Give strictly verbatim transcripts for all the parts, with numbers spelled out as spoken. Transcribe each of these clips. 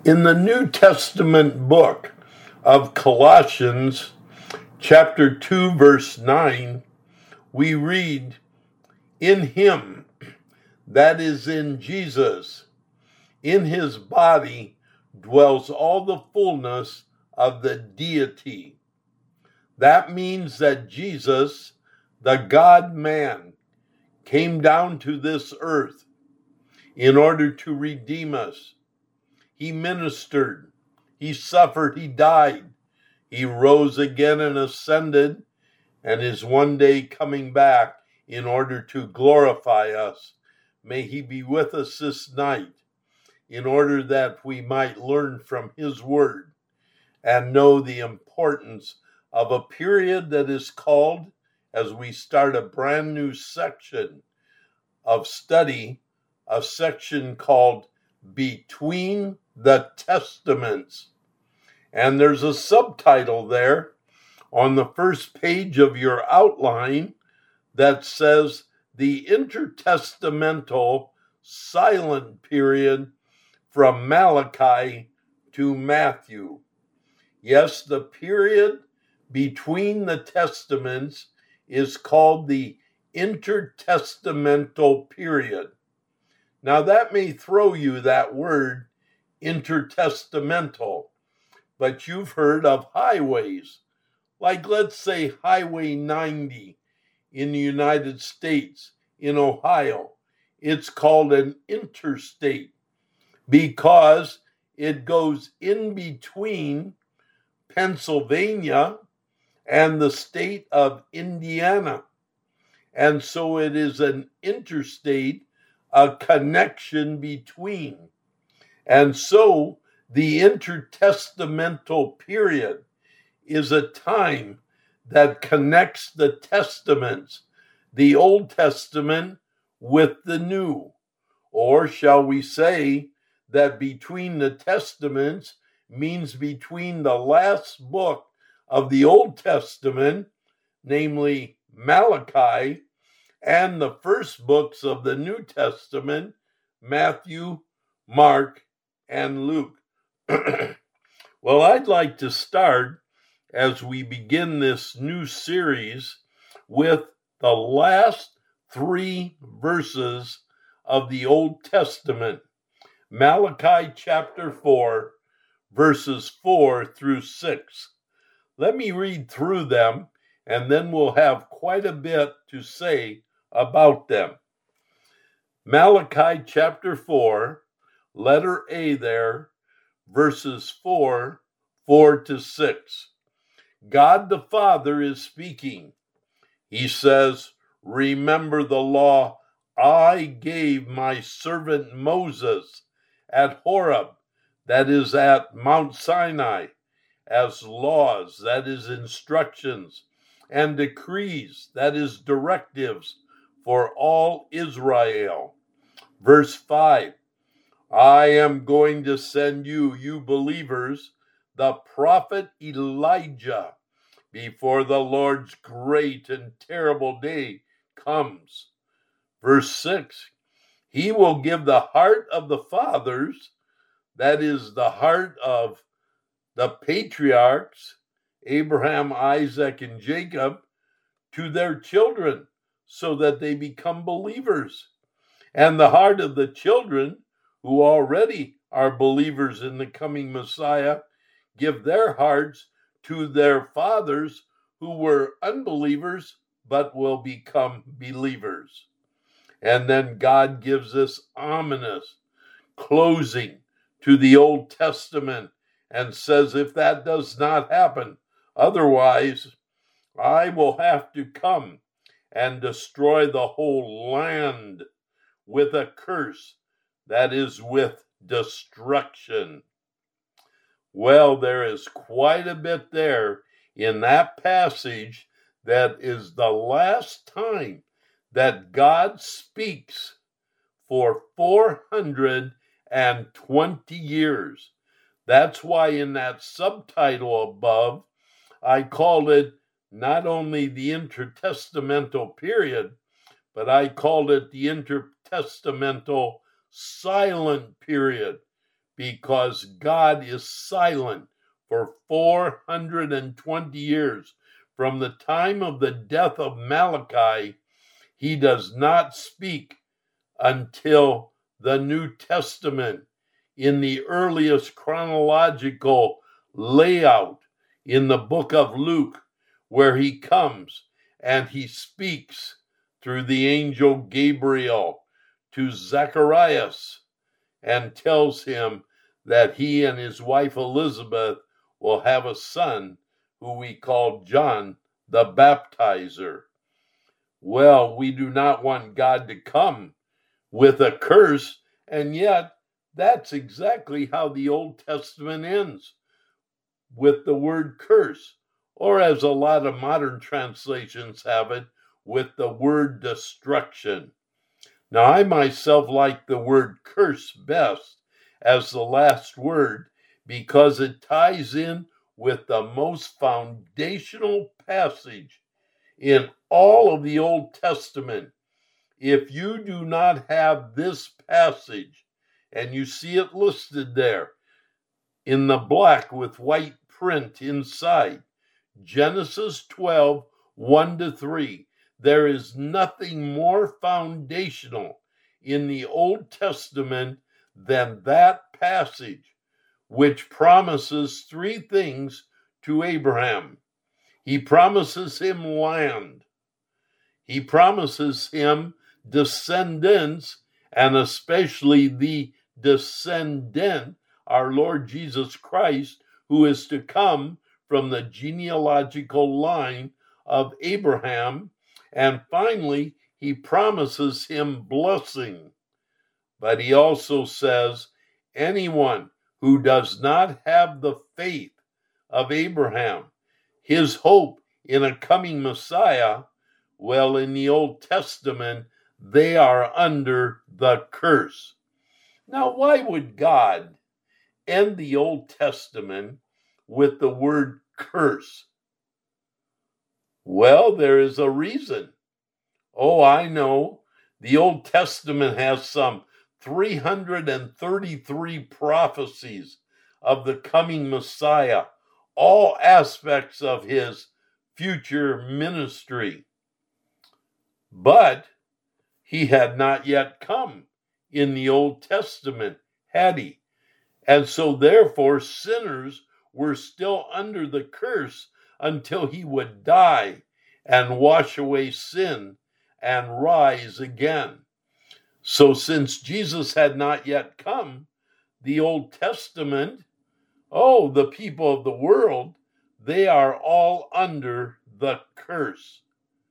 In the New Testament book of Colossians, chapter two, verse nine, we read, "In him," that is in Jesus, "in his body dwells all the fullness of the deity." That means that Jesus, the God-man, came down to this earth in order to redeem us. He ministered, he suffered, he died, he rose again and ascended, and is one day coming back in order to glorify us. May he be with us this night in order that we might learn from his word and know the importance of a period that is called, as we start a brand new section of study, a section called Between the Testaments. And there's a subtitle there on the first page of your outline that says the intertestamental silent period from Malachi to Matthew. Yes, the period between the testaments is called the intertestamental period. Now that may throw you, that word intertestamental, but you've heard of highways, like let's say Highway ninety in the United States, in Ohio. It's called an interstate because it goes in between Pennsylvania and the state of Indiana. And so it is an interstate, a connection between. And so the intertestamental period is a time that connects the testaments, the Old Testament with the New. Or shall we say that between the testaments means between the last book of the Old Testament, namely Malachi, and the first books of the New Testament, Matthew, Mark, and Luke. Well, I'd like to start, as we begin this new series, with the last three verses of the Old Testament, Malachi chapter four, verses four through six. Let me read through them, and then we'll have quite a bit to say about them. Malachi chapter four, letter A there, verses four, four to six. God the Father is speaking. He says, "Remember the law I gave my servant Moses at Horeb, that is at Mount Sinai, as laws, that is instructions, and decrees, that is directives, for all Israel." Verse five, "I am going to send you, you believers, the prophet Elijah, before the Lord's great and terrible day comes." Verse six, "He will give the heart of the fathers," that is the heart of the patriarchs, Abraham, Isaac, and Jacob, "to their children, so that they become believers. And the heart of the children, who already are believers in the coming Messiah, give their hearts to their fathers, who were unbelievers, but will become believers." And then God gives this ominous closing to the Old Testament and says, if that does not happen, otherwise I will have to come and destroy the whole land with a curse, that is, with destruction. Well, there is quite a bit there in that passage that is the last time that God speaks for four hundred twenty years. That's why in that subtitle above, I called it not only the intertestamental period, but I called it the intertestamental silent period, because God is silent for four hundred twenty years. From the time of the death of Malachi, he does not speak until the New Testament in the earliest chronological layout in the book of Luke, where he comes and he speaks through the angel Gabriel to Zacharias and tells him that he and his wife Elizabeth will have a son who we call John the Baptizer. Well, we do not want God to come with a curse, and yet that's exactly how the Old Testament ends, with the word curse, or as a lot of modern translations have it, with the word destruction. Now, I myself like the word curse best as the last word because it ties in with the most foundational passage in all of the Old Testament. If you do not have this passage, and you see it listed there in the black with white print inside, Genesis twelve, one to three, there is nothing more foundational in the Old Testament than that passage, which promises three things to Abraham. He promises him land. He promises him descendants, and especially the descendant, our Lord Jesus Christ, who is to come from the genealogical line of Abraham. And finally, he promises him blessing. But he also says, anyone who does not have the faith of Abraham, his hope in a coming Messiah, well, in the Old Testament, they are under the curse. Now, why would God end the Old Testament with the word curse? Well, there is a reason. Oh, I know. The Old Testament has some three hundred thirty-three prophecies of the coming Messiah, all aspects of his future ministry. But he had not yet come in the Old Testament, had he? And so therefore sinners were still under the curse until he would die and wash away sin and rise again. So since Jesus had not yet come, the Old Testament, oh, the people of the world, they are all under the curse.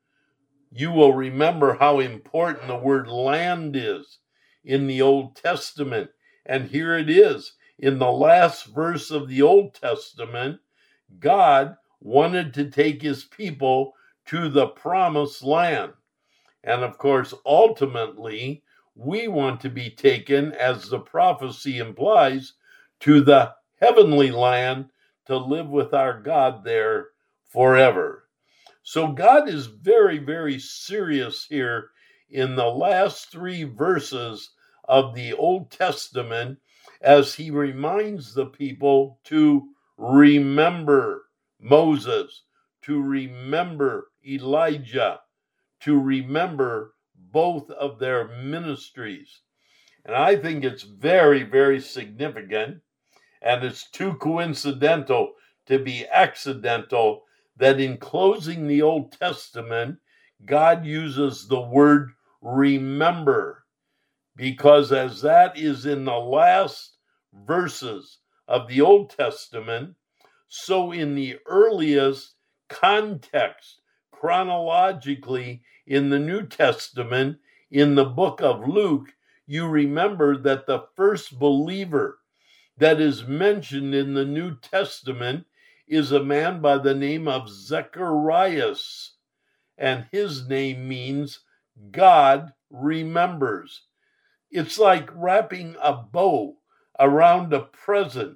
You will remember how important the word land is in the Old Testament. And here it is. In the last verse of the Old Testament, God wanted to take his people to the promised land. And of course, ultimately, we want to be taken, as the prophecy implies, to the heavenly land to live with our God there forever. So God is very, very serious here in the last three verses of the Old Testament as he reminds the people to remember Moses, to remember Elijah, to remember both of their ministries. And I think it's very, very significant, and it's too coincidental to be accidental, that in closing the Old Testament, God uses the word remember, because as that is in the last verses of the Old Testament, so in the earliest context, chronologically, in the New Testament, in the book of Luke, you remember that the first believer that is mentioned in the New Testament is a man by the name of Zacharias, and his name means God remembers. It's like wrapping a bow around a present.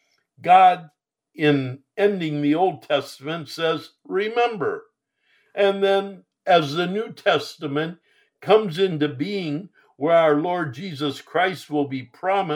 God, in ending the Old Testament, says, remember. And then as the New Testament comes into being, where our Lord Jesus Christ will be promised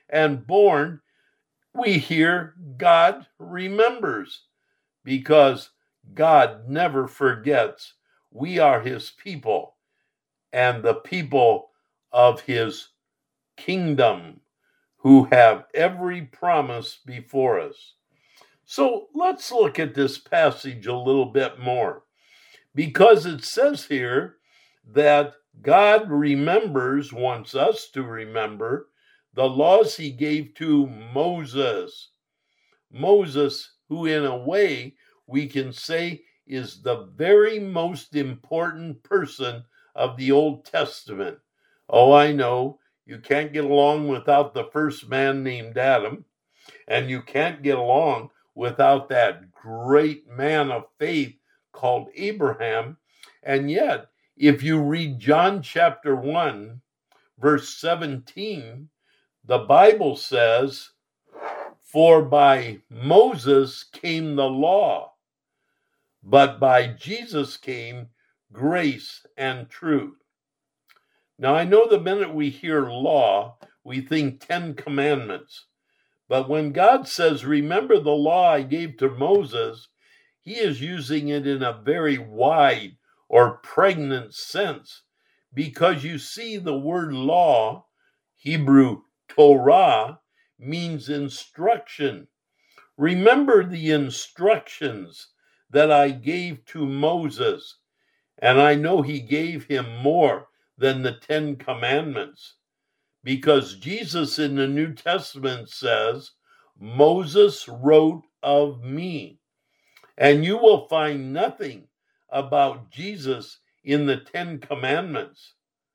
and born, we hear God remembers, because God never forgets. We are his people and the people of his kingdom who have every promise before us. So let's look at this passage a little bit more, because it says here that God remembers, wants us to remember, the laws he gave to Moses. Moses, who in a way we can say is the very most important person of the Old Testament. Oh, I know, you can't get along without the first man named Adam, and you can't get along without that great man of faith called Abraham. And yet, if you read John chapter one, verse seventeen, the Bible says, "For by Moses came the law, but by Jesus came grace and truth." Now, I know the minute we hear law, we think Ten Commandments. But when God says, "Remember the law I gave to Moses," he is using it in a very wide or pregnant sense, because you see the word law, Hebrew Torah, means instruction. Remember the instructions that I gave to Moses. And I know he gave him more than the Ten Commandments, because Jesus in the New Testament says, "Moses wrote of me." And you will find nothing about Jesus in the Ten Commandments.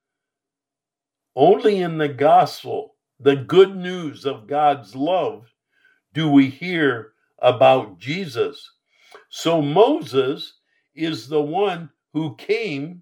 Only in the gospel, the good news of God's love, do we hear about Jesus. So Moses is the one who came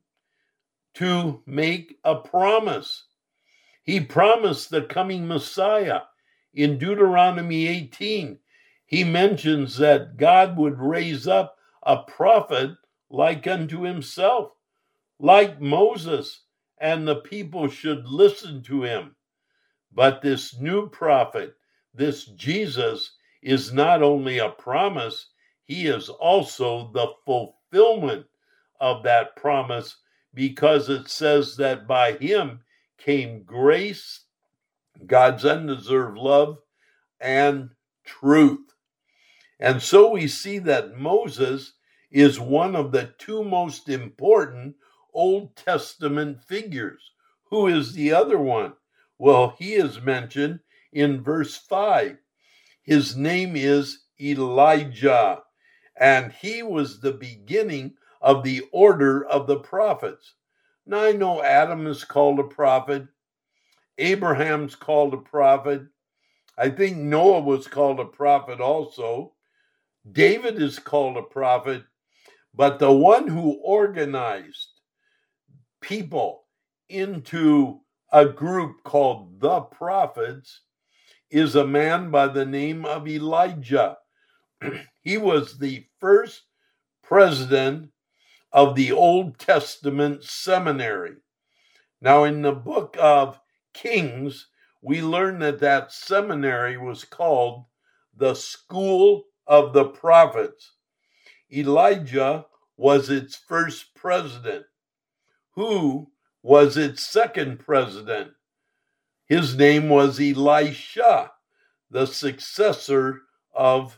to make a promise. He promised the coming Messiah. In Deuteronomy eighteen, he mentions that God would raise up a prophet like unto himself, like Moses, and the people should listen to him. But this new prophet, this Jesus, is not only a promise, he is also the fulfillment of that promise, because it says that by him came grace, God's undeserved love, and truth. And so we see that Moses is one of the two most important Old Testament figures. Who is the other one? Well, he is mentioned in verse five. His name is Elijah, and he was the beginning of the order of the prophets. Now, I know Adam is called a prophet. Abraham's called a prophet. I think Noah was called a prophet also. David is called a prophet. But the one who organized people into a group called the prophets is a man by the name of Elijah. He was the first president of the Old Testament seminary. Now, in the book of Kings, we learn that that seminary was called the School of the Prophets. Elijah was its first president. Who was its second president? His name was Elisha, the successor of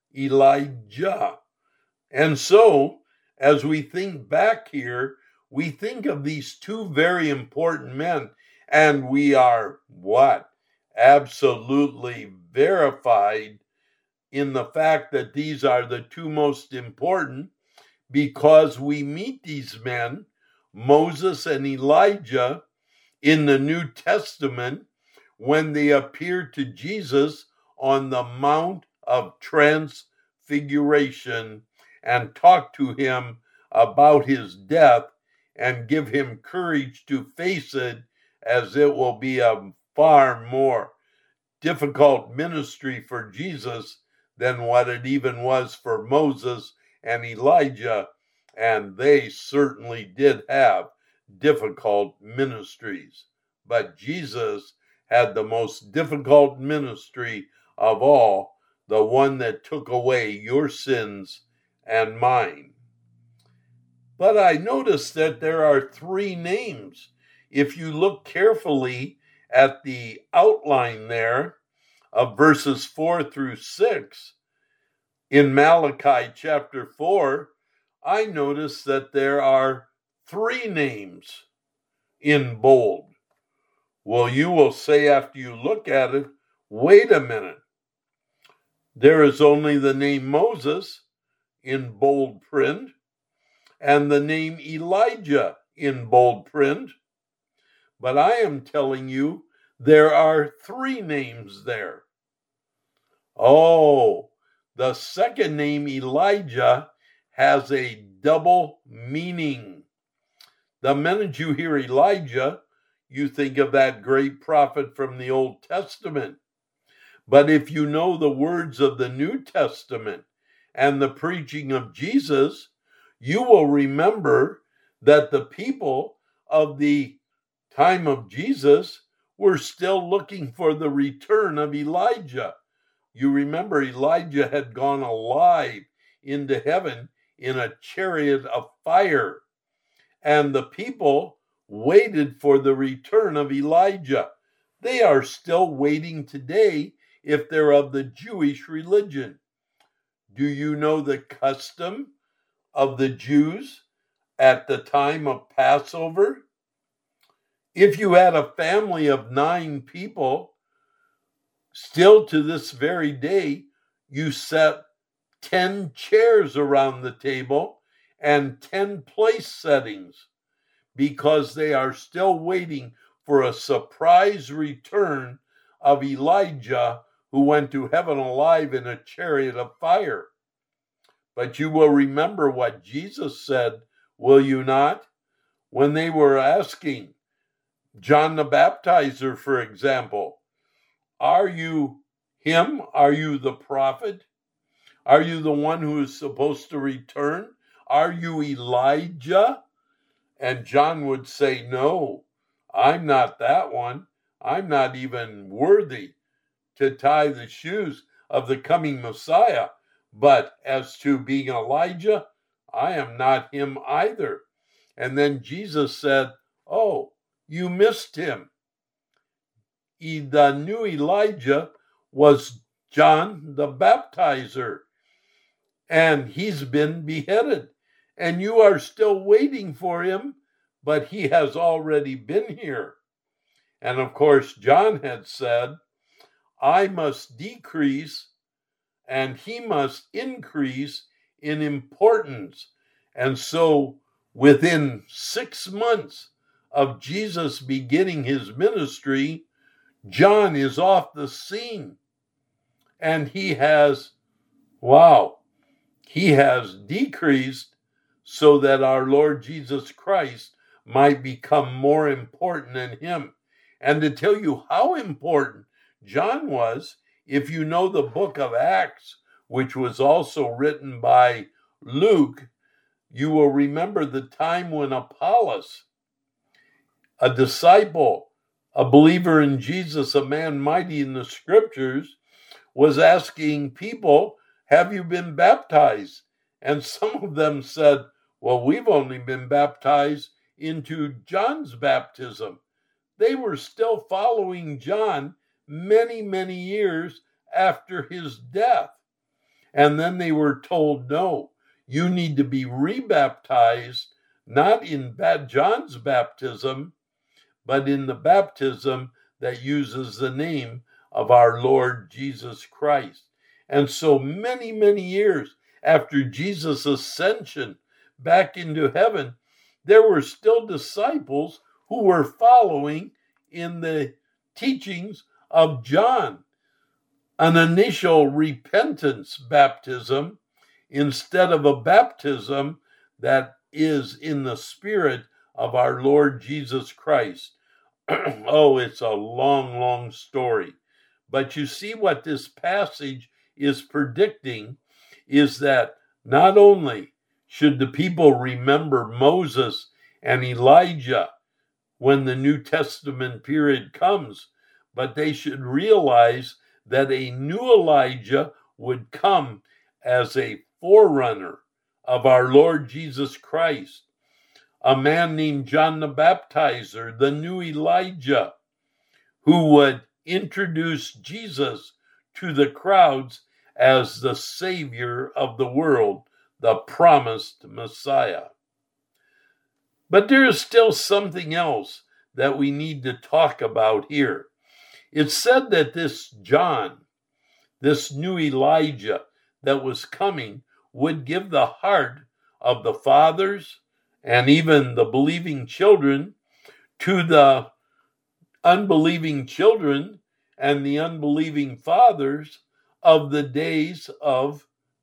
Elijah. And so, as we think back here, we think of these two very important men, and we are what? Absolutely verified in the fact that these are the two most important, because we meet these men, Moses and Elijah, in the New Testament when they appear to Jesus on the Mount of Transfiguration and talk to him about his death and give him courage to face it, as it will be a far more difficult ministry for Jesus than what it even was for Moses and Elijah. And they certainly did have difficult ministries. But Jesus had the most difficult ministry of all, the one that took away your sins and mine. But I noticed that there are three names. If you look carefully at the outline there of verses four through six, in Malachi chapter four, I noticed that there are three names in bold. Well, you will say after you look at it, wait a minute. There is only the name Moses in bold print and the name Elijah in bold print. But I am telling you, there are three names there. Oh, the second name, Elijah, has a double meaning. The minute you hear Elijah, you think of that great prophet from the Old Testament. But if you know the words of the New Testament and the preaching of Jesus, you will remember that the people of the time of Jesus were still looking for the return of Elijah. You remember Elijah had gone alive into heaven in a chariot of fire, and the people waited for the return of Elijah. They are still waiting today if they're of the Jewish religion. Do you know the custom of the Jews at the time of Passover? If you had a family of nine people, still to this very day, you set ten chairs around the table and ten place settings, because they are still waiting for a surprise return of Elijah, who went to heaven alive in a chariot of fire. But you will remember what Jesus said, will you not? When they were asking John the Baptizer, for example, are you him? Are you the prophet? Are you the one who is supposed to return? Are you Elijah? And John would say, no, I'm not that one. I'm not even worthy to tie the shoes of the coming Messiah. But as to being Elijah, I am not him either. And then Jesus said, oh, you missed him. The new Elijah was John the Baptizer, and he's been beheaded. And you are still waiting for him, but he has already been here. And of course, John had said, I must decrease and he must increase in importance. And so within six months of Jesus beginning his ministry, John is off the scene. And he has, wow, he has decreased so that our Lord Jesus Christ might become more important than him. And to tell you how important John was, if you know the book of Acts, which was also written by Luke, you will remember the time when Apollos, a disciple, a believer in Jesus, a man mighty in the scriptures, was asking people, have you been baptized? And some of them said, well, we've only been baptized into John's baptism. They were still following John many, many years after his death. And then they were told, no, you need to be rebaptized, not in John's baptism, but in the baptism that uses the name of our Lord Jesus Christ. And so many, many years after Jesus' ascension back into heaven, there were still disciples who were following in the teachings of John, an initial repentance baptism instead of a baptism that is in the Spirit of our Lord Jesus Christ. Oh, it's a long, long story. But you see what this passage is predicting is that not only should the people remember Moses and Elijah when the New Testament period comes, but they should realize that a new Elijah would come as a forerunner of our Lord Jesus Christ. A man named John the Baptizer, the new Elijah, who would introduce Jesus to the crowds as the Savior of the world, the promised Messiah. But there is still something else that we need to talk about here. It's said that this John, this new Elijah that was coming, would give the heart of the fathers and even the believing children to the unbelieving children and the unbelieving fathers of the days of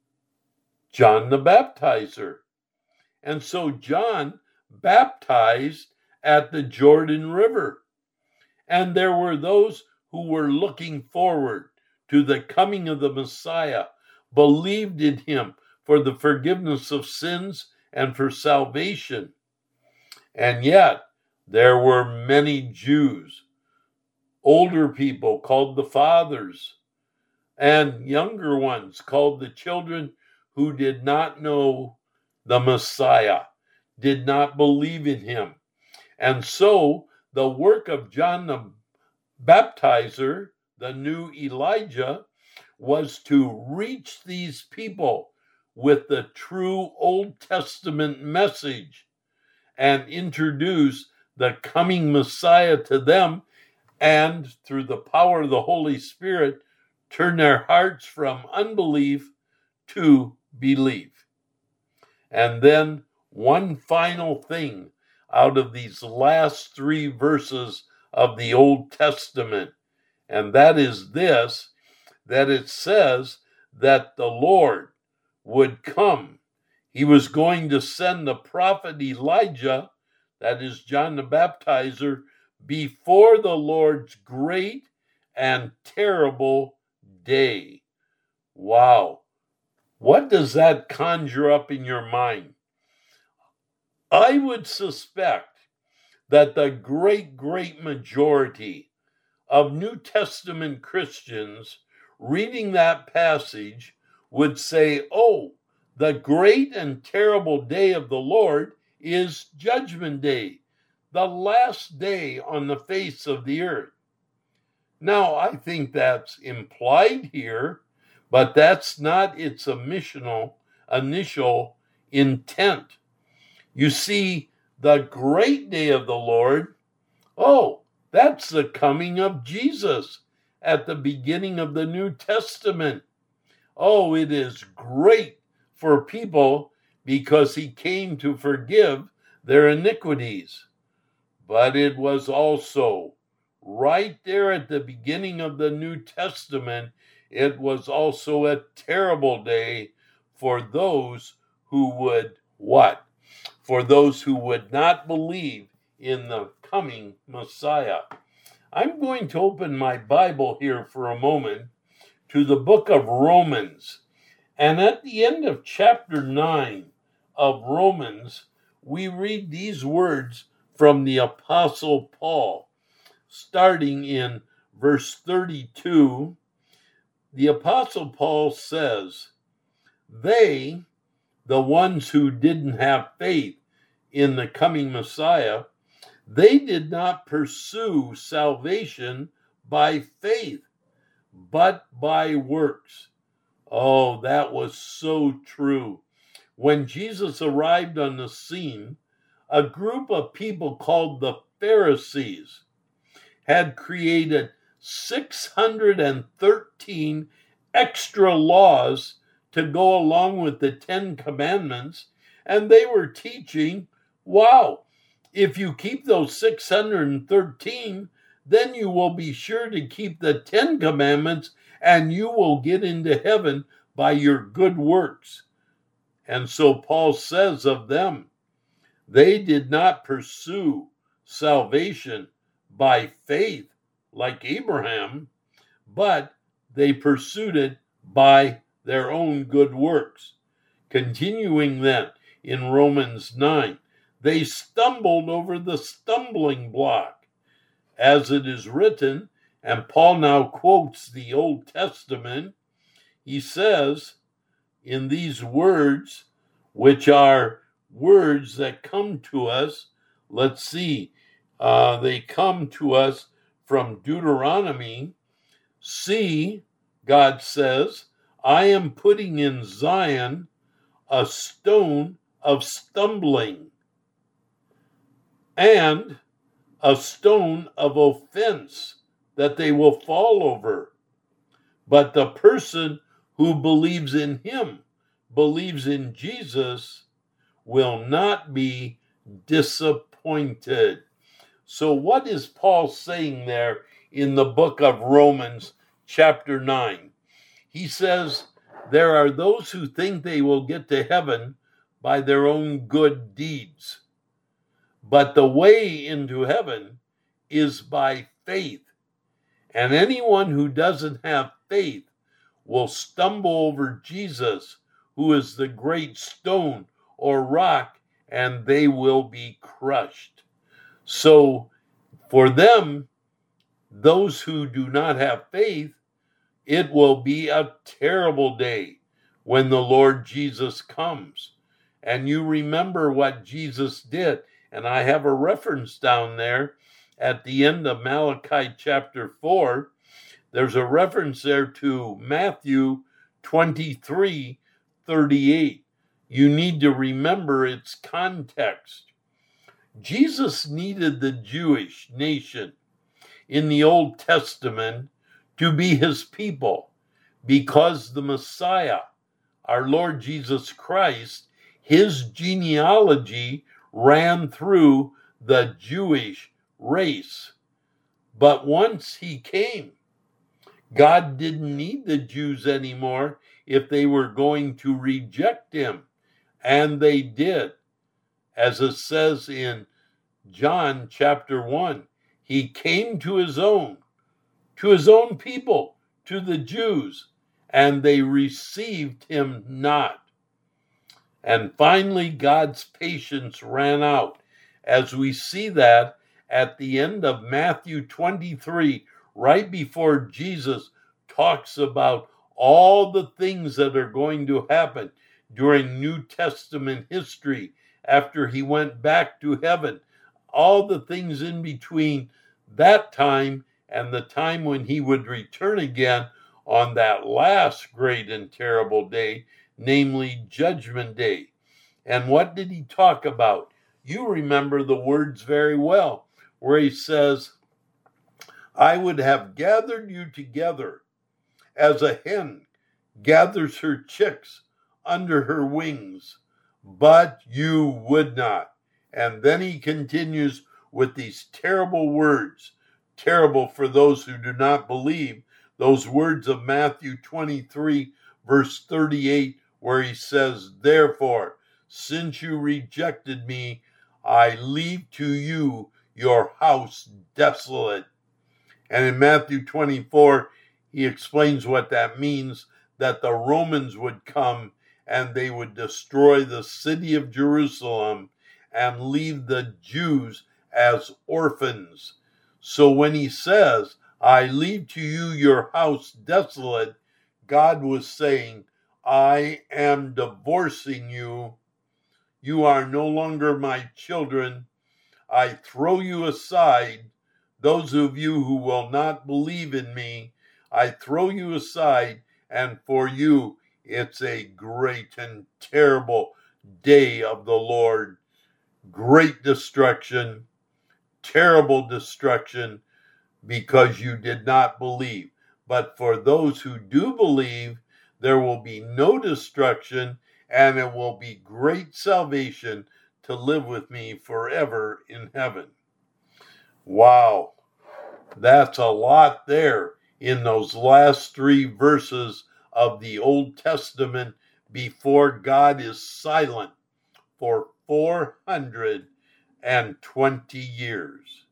John the Baptizer. And so John baptized at the Jordan River. And there were those who were looking forward to the coming of the Messiah, believed in him for the forgiveness of sins and for salvation. And yet, there were many Jews, older people called the fathers, and younger ones called the children, who did not know the Messiah, did not believe in him. And so the work of John the Baptizer, the new Elijah, was to reach these people with the true Old Testament message and introduce the coming Messiah to them, and through the power of the Holy Spirit, turn their hearts from unbelief to belief. And then one final thing out of these last three verses of the Old Testament, and that is this, that it says that the Lord would come. He was going to send the prophet Elijah, that is John the Baptizer, before the Lord's great and terrible day. Wow. What does that conjure up in your mind? I would suspect that the great, great majority of New Testament Christians reading that passage would say, oh, the great and terrible day of the Lord is Judgment Day, the last day on the face of the earth. Now, I think that's implied here, but that's not its initial, initial intent. You see, the great day of the Lord, oh, that's the coming of Jesus at the beginning of the New Testament. Oh, it is great for people because he came to forgive their iniquities. But it was also right there at the beginning of the New Testament, it was also a terrible day for those who would what? For those who would not believe in the coming Messiah. I'm going to open my Bible here for a moment to the book of Romans. And at the end of chapter nine of Romans, we read these words from the Apostle Paul. Starting in verse thirty-two, the Apostle Paul says, they, the ones who didn't have faith in the coming Messiah, they did not pursue salvation by faith, but by works. Oh, that was so true. When Jesus arrived on the scene, a group of people called the Pharisees had created six hundred thirteen extra laws to go along with the Ten Commandments, and they were teaching, wow, if you keep those six hundred thirteen, then you will be sure to keep the Ten Commandments, and you will get into heaven by your good works. And so Paul says of them, they did not pursue salvation by faith like Abraham, but they pursued it by their own good works. Continuing then in Romans nine, they stumbled over the stumbling block, as it is written, And Paul now quotes the Old Testament. He says in these words, which are words that come to us, let's see, uh, they come to us from Deuteronomy. See, God says, I am putting in Zion a stone of stumbling and a stone of offense that they will fall over. But the person who believes in him, believes in Jesus, will not be disappointed. So what is Paul saying there in the book of Romans chapter nine? He says there are those who think they will get to heaven by their own good deeds. But the way into heaven is by faith. And anyone who doesn't have faith will stumble over Jesus, who is the great stone or rock, and they will be crushed. So for them, those who do not have faith, it will be a terrible day when the Lord Jesus comes. And you remember what Jesus did. And I have a reference down there at the end of Malachi chapter four. There's a reference there to Matthew twenty-three thirty-eight. You need to remember its context. Jesus needed the Jewish nation in the Old Testament to be his people because the Messiah, our Lord Jesus Christ, his genealogy ran through the Jewish race. But once he came, God didn't need the Jews anymore if they were going to reject him. And they did. As it says in John chapter one, he came to his own, to his own people, to the Jews, and they received him not. And finally, God's patience ran out, as we see that at the end of Matthew twenty-three, right before Jesus talks about all the things that are going to happen during New Testament history after he went back to heaven, all the things in between that time and the time when he would return again on that last great and terrible day, namely Judgment Day. And what did he talk about? You remember the words very well, where he says, I would have gathered you together as a hen gathers her chicks under her wings, but you would not. And then he continues with these terrible words, terrible for those who do not believe, those words of Matthew twenty-three, verse thirty-eight, where he says, therefore, since you rejected me, I leave to you your house desolate. And in Matthew twenty-four, he explains what that means, that the Romans would come and they would destroy the city of Jerusalem and leave the Jews as orphans. So when he says, I leave to you your house desolate, God was saying, I am divorcing you. You are no longer my children. I throw you aside. Those of you who will not believe in me, I throw you aside, and for you it's a great and terrible day of the Lord. Great destruction, terrible destruction, because you did not believe. But for those who do believe, there will be no destruction, and it will be great salvation to live with me forever in heaven. Wow, that's a lot there in those last three verses of the Old Testament before God is silent for four hundred twenty years.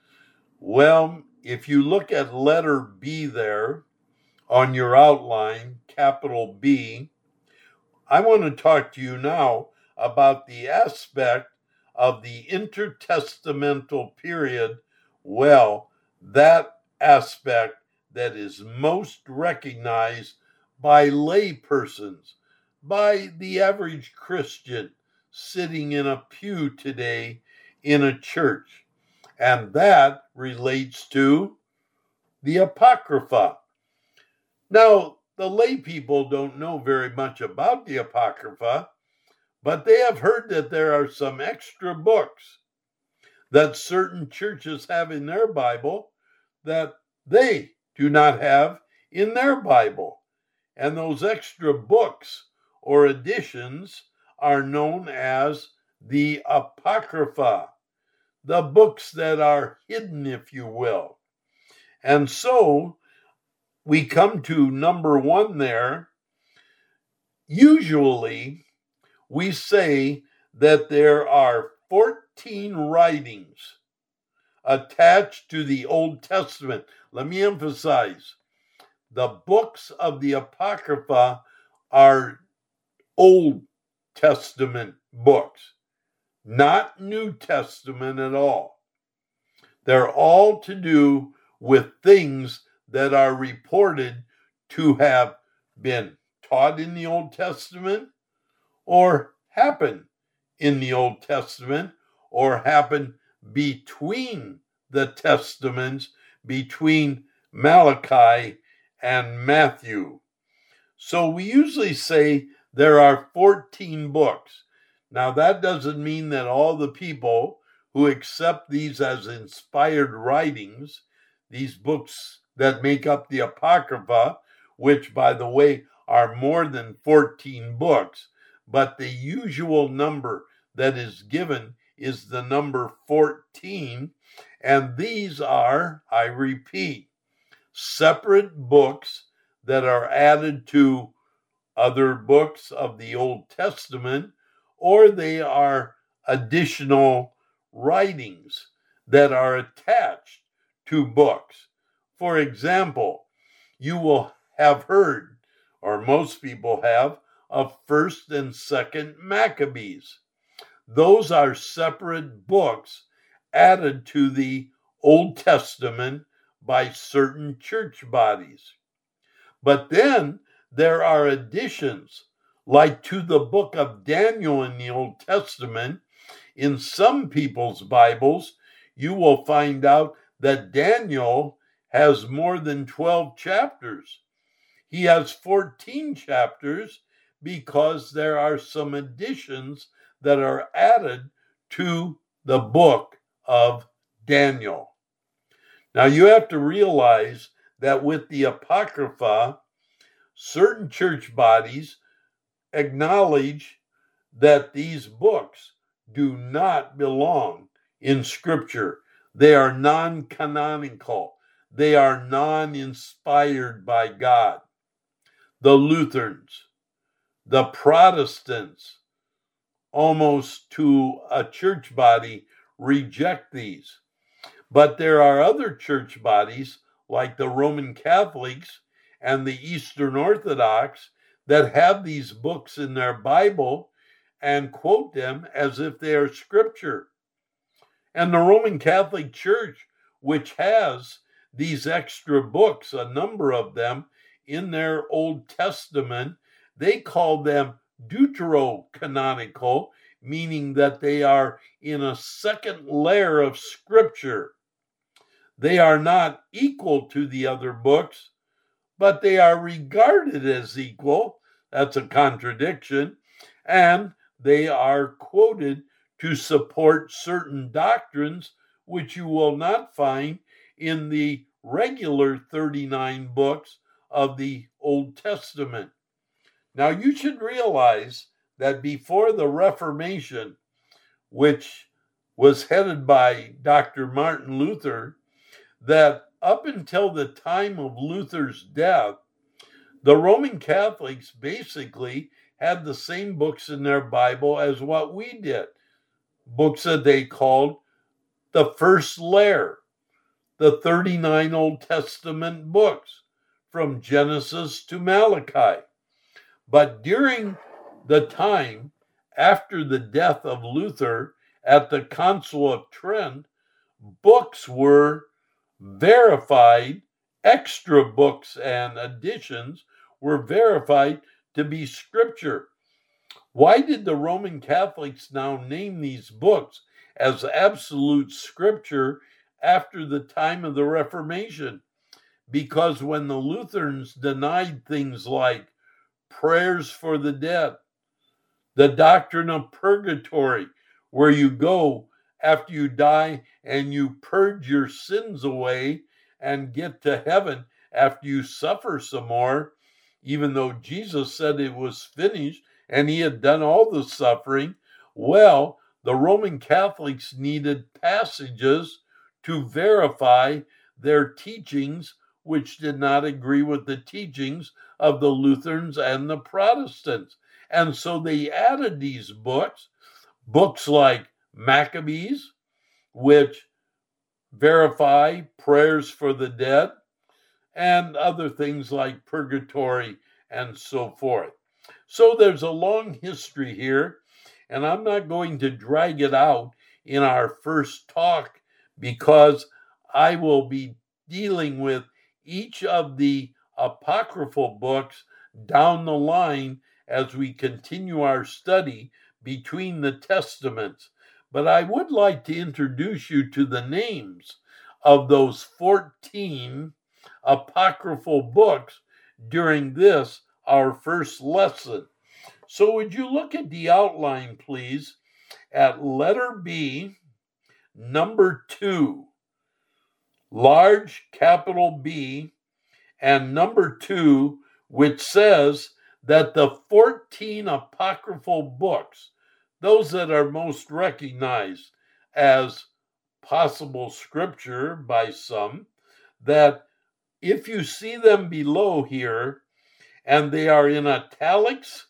Well, if you look at letter B there on your outline, capital B, I want to talk to you now about the aspect of the intertestamental period. Well, that aspect that is most recognized by lay persons, by the average Christian sitting in a pew today in a church. And that relates to the Apocrypha. Now, the lay people don't know very much about the Apocrypha, but they have heard that there are some extra books that certain churches have in their Bible that they do not have in their Bible. And those extra books or editions are known as the Apocrypha, the books that are hidden, if you will. And so we come to number one there. Usually we say that there are fourteen writings attached to the Old Testament. Let me emphasize, the books of the Apocrypha are Old Testament books, not New Testament at all. They're all to do with things that are reported to have been taught in the Old Testament, or happen in the Old Testament, or happen between the Testaments, between Malachi and Matthew. So we usually say there are fourteen books. Now, that doesn't mean that all the people who accept these as inspired writings, these books that make up the Apocrypha, which, by the way, are more than fourteen books, but the usual number that is given is the number fourteen, and these are, I repeat, separate books that are added to other books of the Old Testament, or they are additional writings that are attached to books. For example, you will have heard, or most people have, of First and Second Maccabees. Those are separate books added to the Old Testament by certain church bodies. But then there are additions, like to the book of Daniel in the Old Testament. In some people's Bibles, you will find out that Daniel has more than twelve chapters. He has fourteen chapters because there are some additions that are added to the book of Daniel. Now, you have to realize that with the Apocrypha, certain church bodies acknowledge that these books do not belong in Scripture. They are non-canonical. They are non-inspired by God. The Lutherans, the Protestants, almost to a church body, reject these. But there are other church bodies, like the Roman Catholics and the Eastern Orthodox, that have these books in their Bible and quote them as if they are Scripture. And the Roman Catholic Church, which has these extra books, a number of them, in their Old Testament, they call them deuterocanonical, meaning that they are in a second layer of Scripture. They are not equal to the other books, but they are regarded as equal. That's a contradiction. And they are quoted to support certain doctrines which you will not find in the regular thirty-nine books of the Old Testament. Now, you should realize that before the Reformation, which was headed by Doctor Martin Luther, that up until the time of Luther's death, the Roman Catholics basically had the same books in their Bible as what we did. Books that they called the first layer, the thirty-nine Old Testament books, from Genesis to Malachi. But during the time after the death of Luther at the Council of Trent, books were verified extra books and additions were verified to be scripture. Why did the Roman Catholics now name these books as absolute scripture after the time of the Reformation? Because when the Lutherans denied things like prayers for the dead, the doctrine of purgatory, where you go after you die and you purge your sins away and get to heaven after you suffer some more, even though Jesus said it was finished and he had done all the suffering. Well, the Roman Catholics needed passages to verify their teachings, which did not agree with the teachings of the Lutherans and the Protestants. And so they added these books, books like Maccabees, which verify prayers for the dead, and other things like purgatory and so forth. So there's a long history here, and I'm not going to drag it out in our first talk because I will be dealing with each of the apocryphal books down the line as we continue our study between the Testaments. But I would like to introduce you to the names of those fourteen apocryphal books during this, our first lesson. So would you look at the outline, please, at letter B, number two, large capital B, and number two, which says that the fourteen apocryphal books, those that are most recognized as possible scripture by some, that if you see them below here and they are in italics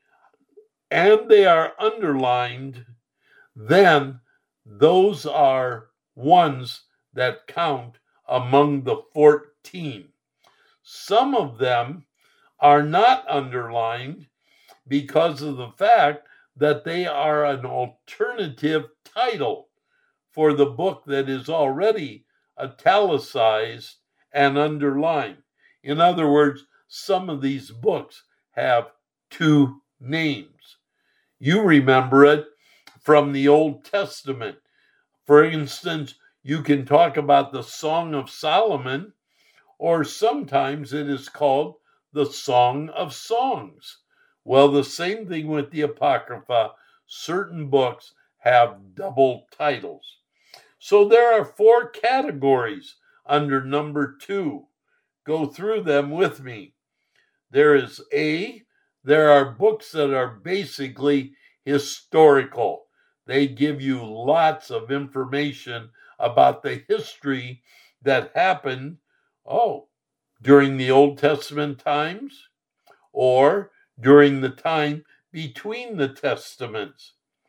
and they are underlined, then those are ones that count among the fourteen. Some of them are not underlined because of the fact that they are an alternative title for the book that is already italicized and underlined. In other words, some of these books have two names. You remember it from the Old Testament. For instance, you can talk about the Song of Solomon, or sometimes it is called the Song of Songs. Well, the same thing with the Apocrypha. Certain books have double titles. So there are four categories under number two. Go through them with me. There is A, there are books that are basically historical. They give you lots of information about the history that happened, oh, during the Old Testament times or during the time between the Testaments.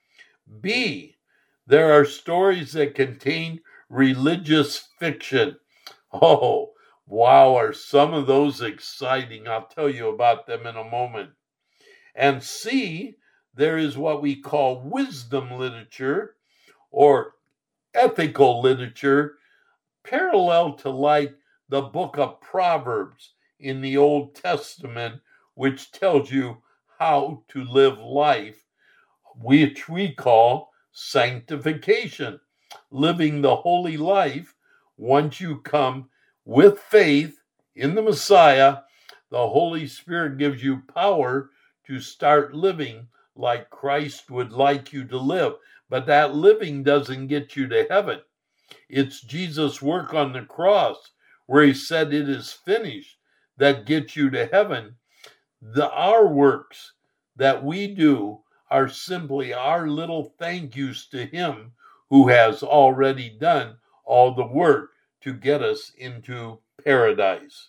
B, there are stories that contain religious fiction. Oh, wow, are some of those exciting? I'll tell you about them in a moment. And C, there is what we call wisdom literature or ethical literature, parallel to like the book of Proverbs in the Old Testament, which tells you how to live life, which we call sanctification, living the holy life. Once you come with faith in the Messiah, the Holy Spirit gives you power to start living like Christ would like you to live. But that living doesn't get you to heaven. It's Jesus' work on the cross where he said it is finished that gets you to heaven. The our works that we do are simply our little thank yous to him who has already done all the work to get us into paradise.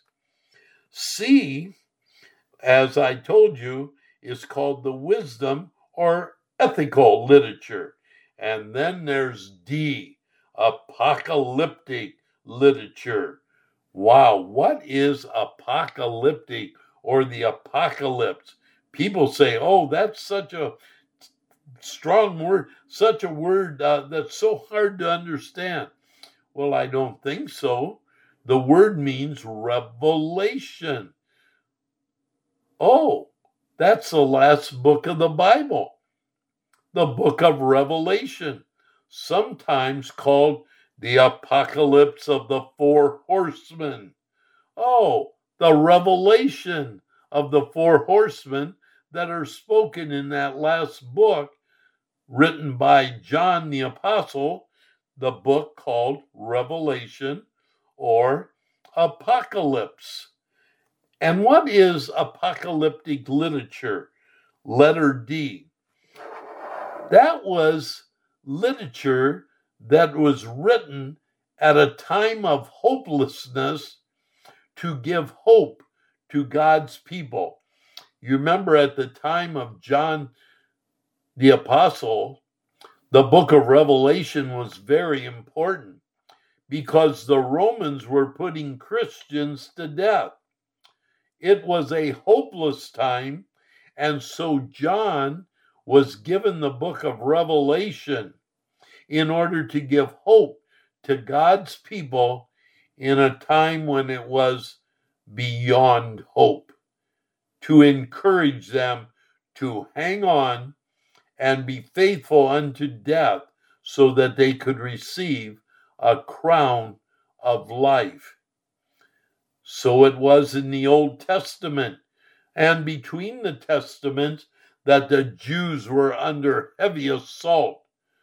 C, as I told you, is called the wisdom or ethical literature. And then there's D, apocalyptic literature. Wow, what is apocalyptic or the apocalypse? People say, oh, that's such a strong word, such a word uh, that's so hard to understand. Well, I don't think so, The word means revelation. Oh, that's the last book of the Bible, the book of Revelation, sometimes called the Apocalypse of the Four Horsemen. Oh, the revelation of the four horsemen that are spoken in that last book written by John the Apostle, the book called Revelation or Apocalypse. And what is apocalyptic literature? Letter D. That was literature that was written at a time of hopelessness to give hope to God's people. You remember at the time of John the Apostle, the book of Revelation was very important because the Romans were putting Christians to death. It was a hopeless time, and so John was given the book of Revelation in order to give hope to God's people in a time when it was beyond hope, to encourage them to hang on and be faithful unto death so that they could receive a crown of life. So it was in the Old Testament and between the Testaments that the Jews were under heavy assault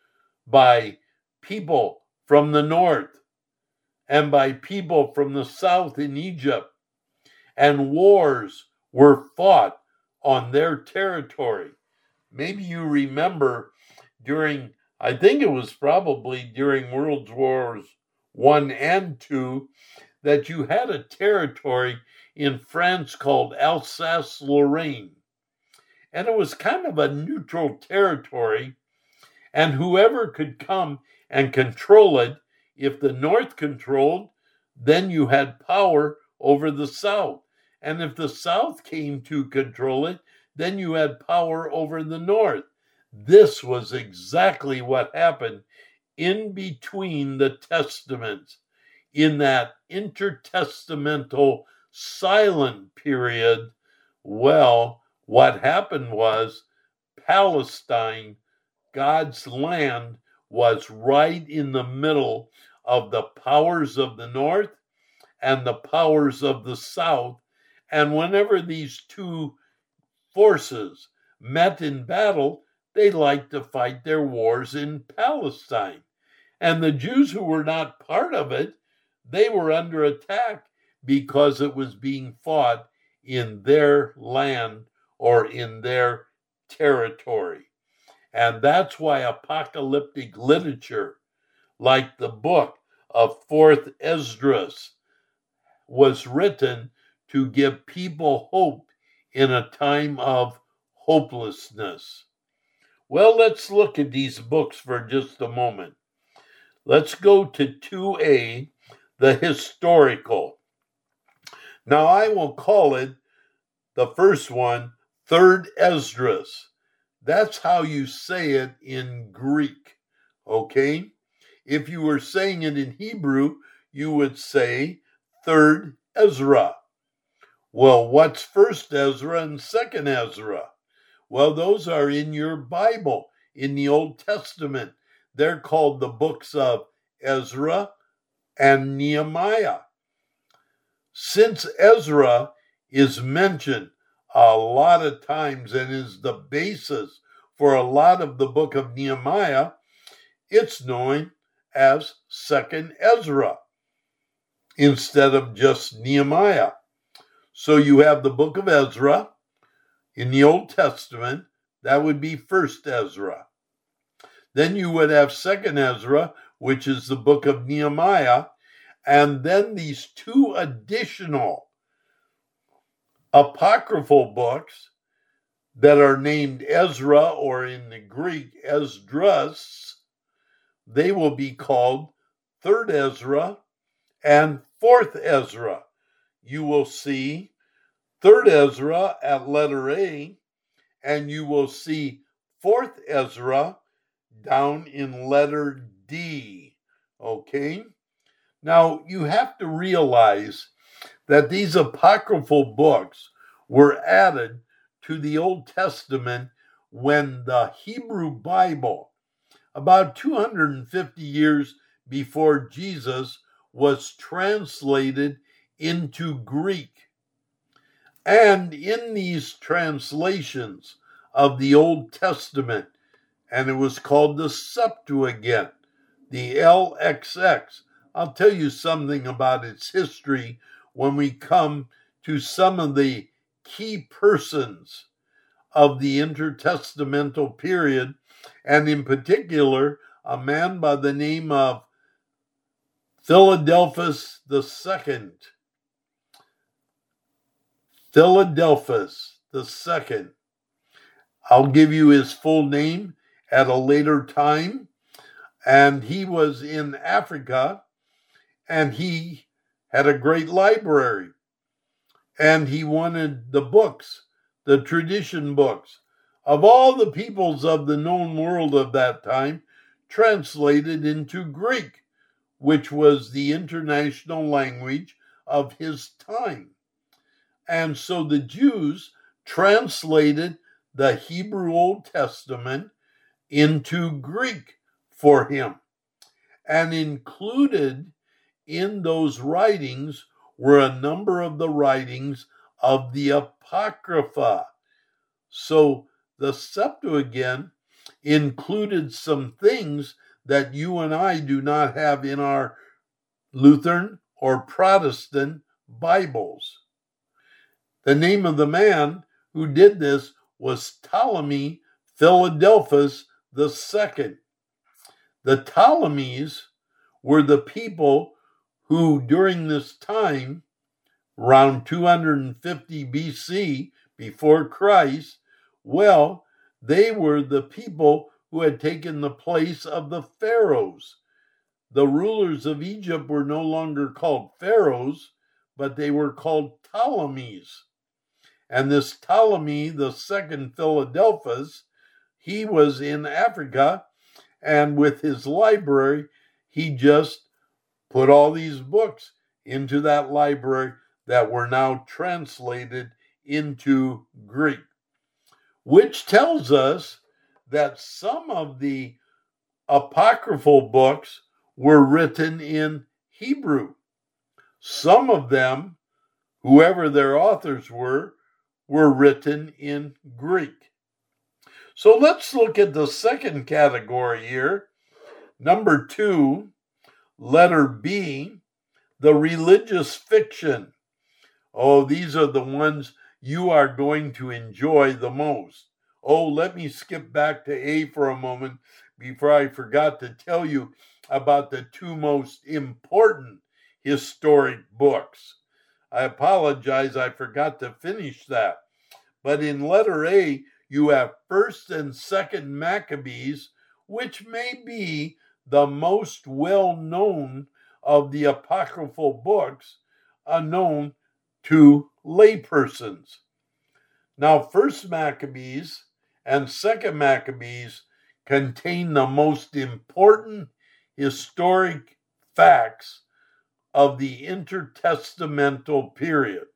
by people from the north and by people from the south in Egypt. And wars were fought on their territory. Maybe you remember during, I think it was probably during World Wars One and Two, that you had a territory in France called Alsace-Lorraine. And it was kind of a neutral territory, and whoever could come and control it, if the North controlled, then you had power over the South. And if the South came to control it, then you had power over the North. This was exactly what happened in between the Testaments, in that intertestamental silent period. Well, what happened was Palestine, God's land, was right in the middle of the powers of the North and the powers of the South. And whenever these two forces met in battle, they liked to fight their wars in Palestine. And the Jews who were not part of it, they were under attack because it was being fought in their land or in their territory. And that's why apocalyptic literature, like the book of Fourth Esdras, was written to give people hope in a time of hopelessness. Well, let's look at these books for just a moment. Let's go to two A, the historical. Now, I will call it, the first one, Third Esdras. That's how you say it in Greek, okay? If you were saying it in Hebrew, you would say Third Ezra. Well, what's First Ezra and Second Ezra? Well, those are in your Bible, in the Old Testament. They're called the books of Ezra and Nehemiah. Since Ezra is mentioned a lot of times and is the basis for a lot of the book of Nehemiah, it's known as Second Ezra instead of just Nehemiah. So you have the book of Ezra in the Old Testament. That would be First Ezra. Then you would have Second Ezra, which is the book of Nehemiah, and then these two additional apocryphal books that are named Ezra, or in the Greek, Esdras. They will be called Third Ezra and Fourth Ezra. You will see Third Ezra at letter A, and you will see Fourth Ezra down in letter D. Okay? Now, you have to realize that these apocryphal books were added to the Old Testament when the Hebrew Bible, about two hundred fifty years before Jesus, was translated into Greek. And in these translations of the Old Testament, and it was called the Septuagint, the L X X. I'll tell you something about its history when we come to some of the key persons of the intertestamental period, and in particular, a man by the name of Philadelphus the Second. Philadelphus the Second. I'll give you his full name at a later time. And he was in Africa, and he had a great library. And he wanted the books, the tradition books, of all the peoples of the known world of that time, translated into Greek, which was the international language of his time. And so the Jews translated the Hebrew Old Testament into Greek for him. And included in those writings were a number of the writings of the Apocrypha. So the Septuagint included some things that you and I do not have in our Lutheran or Protestant Bibles. The name of the man who did this was Ptolemy Philadelphus the Second. The Ptolemies were the people who, during this time, around two hundred fifty B C, before Christ, well, they were the people who had taken the place of the pharaohs. The rulers of Egypt were no longer called pharaohs, but they were called Ptolemies. And this Ptolemy, the second Philadelphus, he was in Africa, and with his library, he just put all these books into that library that were now translated into Greek, which tells us that some of the apocryphal books were written in Hebrew. Some of them, whoever their authors were, were written in Greek. So let's look at the second category here. Number two, letter B, the religious fiction. Oh, these are the ones you are going to enjoy the most. Oh, let me skip back to A for a moment before I forgot to tell you about the two most important historic books. I apologize, I forgot to finish that. But in letter A, you have First and Second Maccabees, which may be the most well-known of the apocryphal books, uh, known to laypersons. Now, First Maccabees and Second Maccabees contain the most important historic facts of the intertestamental period.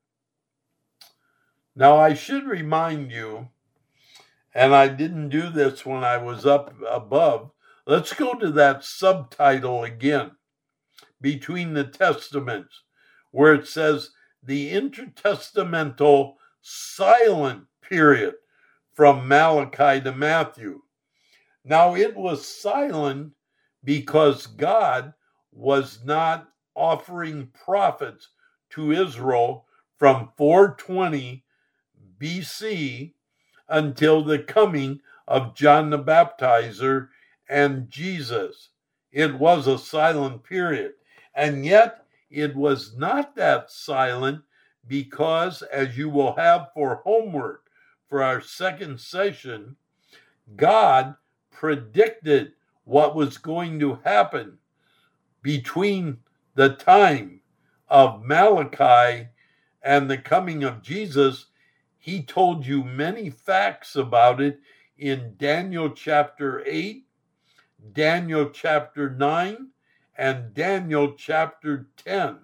Now, I should remind you, and I didn't do this when I was up above, let's go to that subtitle again, Between the Testaments, where it says the intertestamental silent period from Malachi to Matthew. Now, it was silent because God was not offering prophets to Israel from four twenty B C until the coming of John the Baptizer and Jesus. It was a silent period. And yet, it was not that silent because, as you will have for homework for our second session, God predicted what was going to happen between the time of Malachi and the coming of Jesus. He told you many facts about it in Daniel chapter eight, Daniel chapter nine, and Daniel chapter ten.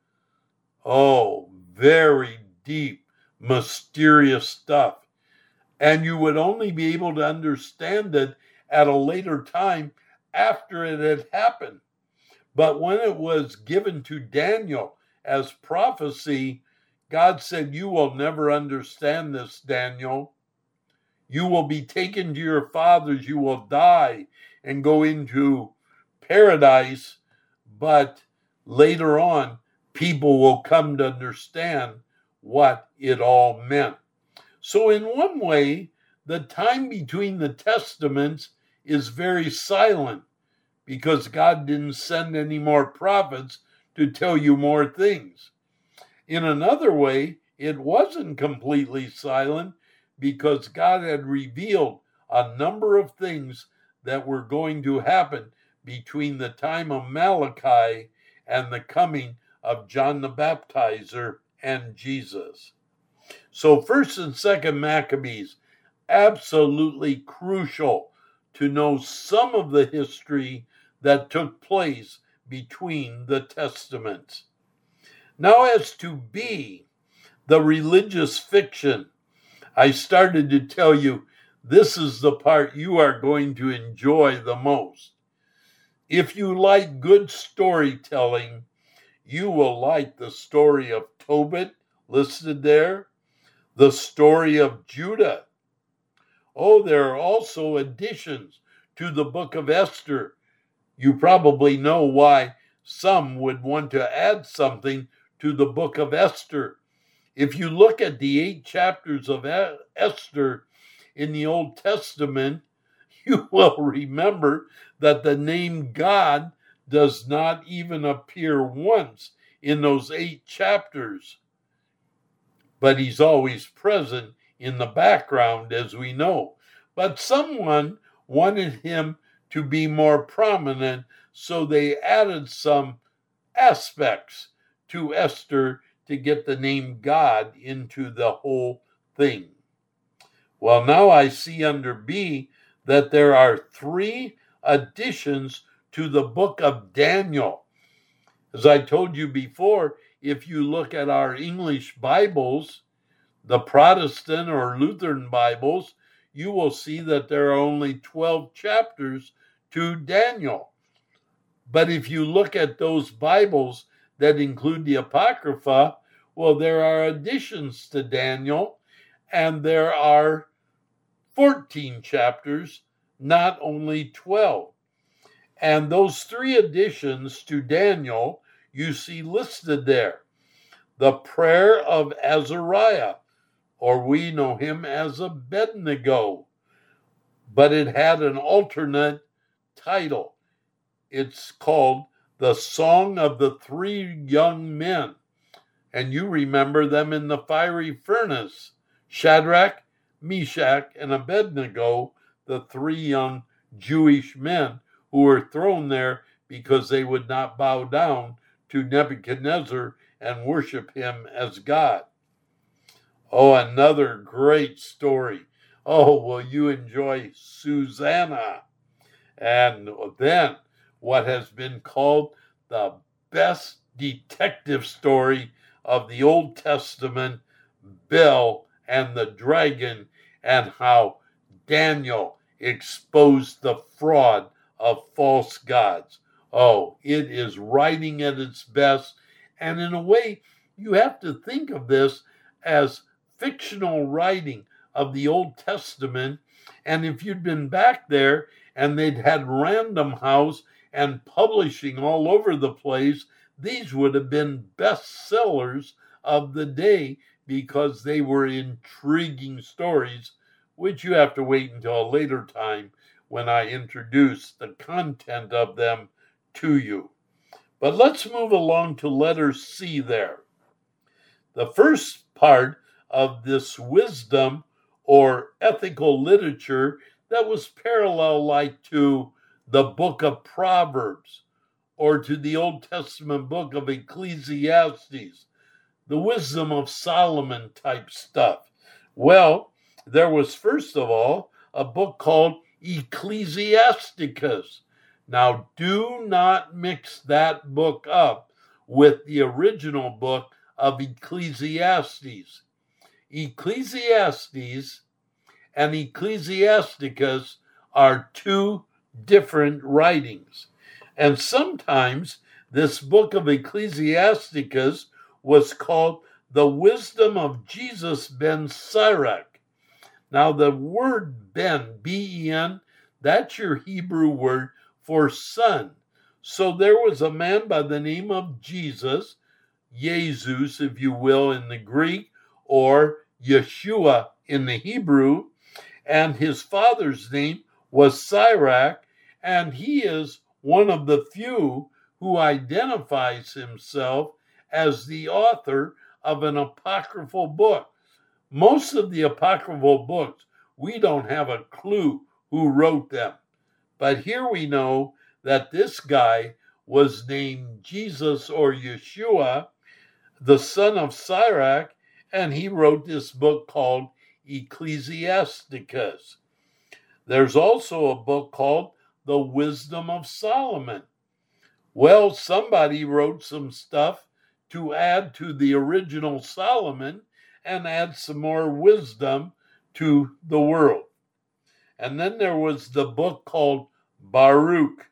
Oh, very deep, mysterious stuff. And you would only be able to understand it at a later time after it had happened. But when it was given to Daniel as prophecy, God said, "You will never understand this, Daniel. You will be taken to your fathers, you will die and go into paradise, but later on, people will come to understand what it all meant." So in one way, the time between the testaments is very silent because God didn't send any more prophets to tell you more things. In another way, it wasn't completely silent because God had revealed a number of things that were going to happen between the time of Malachi and the coming of John the Baptizer and Jesus. So First and Second Maccabees, absolutely crucial to know some of the history that took place between the testaments. Now as to B, the religious fiction, I started to tell you this is the part you are going to enjoy the most. If you like good storytelling, you will like the story of Tobit listed there, the story of Judah. Oh, there are also additions to the book of Esther. You probably know why some would want to add something to the book of Esther. If you look at the eight chapters of Esther in the Old Testament, you will remember that the name God does not even appear once in those eight chapters. But he's always present in the background, as we know. But someone wanted him to be more prominent, so they added some aspects to Esther to get the name God into the whole thing. Well, now I see under B that there are three additions to the book of Daniel. As I told you before, if you look at our English Bibles, the Protestant or Lutheran Bibles, you will see that there are only twelve chapters to Daniel. But if you look at those Bibles that include the Apocrypha, well, there are additions to Daniel, and there are fourteen chapters, not only twelve. And those three additions to Daniel you see listed there. The prayer of Azariah, or we know him as Abednego, but it had an alternate title. It's called The Song of the Three Young Men. And you remember them in the fiery furnace. Shadrach, Meshach, and Abednego, the three young Jewish men who were thrown there because they would not bow down to Nebuchadnezzar and worship him as God. Oh, another great story. Oh, will you enjoy Susanna? And then what has been called the best detective story of the Old Testament, Bel and the Dragon, and how Daniel exposed the fraud of false gods. Oh, it is writing at its best. And in a way, you have to think of this as fictional writing of the Old Testament. And if you'd been back there and they'd had Random House and publishing all over the place, these would have been bestsellers of the day because they were intriguing stories, which you have to wait until a later time when I introduce the content of them to you. But let's move along to letter C there. The first part of this wisdom or ethical literature that was parallel like to the book of Proverbs or to the Old Testament book of Ecclesiastes, the wisdom of Solomon type stuff. Well, there was first of all a book called Ecclesiasticus. Now, do not mix that book up with the original book of Ecclesiastes. Ecclesiastes and Ecclesiasticus are two different writings. And sometimes this book of Ecclesiasticus was called the Wisdom of Jesus ben Sirach. Now, the word ben, B E N, that's your Hebrew word for son. So there was a man by the name of Jesus, Jesus, if you will, in the Greek, or Yeshua in the Hebrew, and his father's name was Sirach, and he is one of the few who identifies himself as the author of an apocryphal book. Most of the apocryphal books, we don't have a clue who wrote them. But here we know that this guy was named Jesus or Yeshua, the son of Sirach, and he wrote this book called Ecclesiasticus. There's also a book called The Wisdom of Solomon. Well, somebody wrote some stuff to add to the original Solomon and add some more wisdom to the world. And then there was the book called Baruch.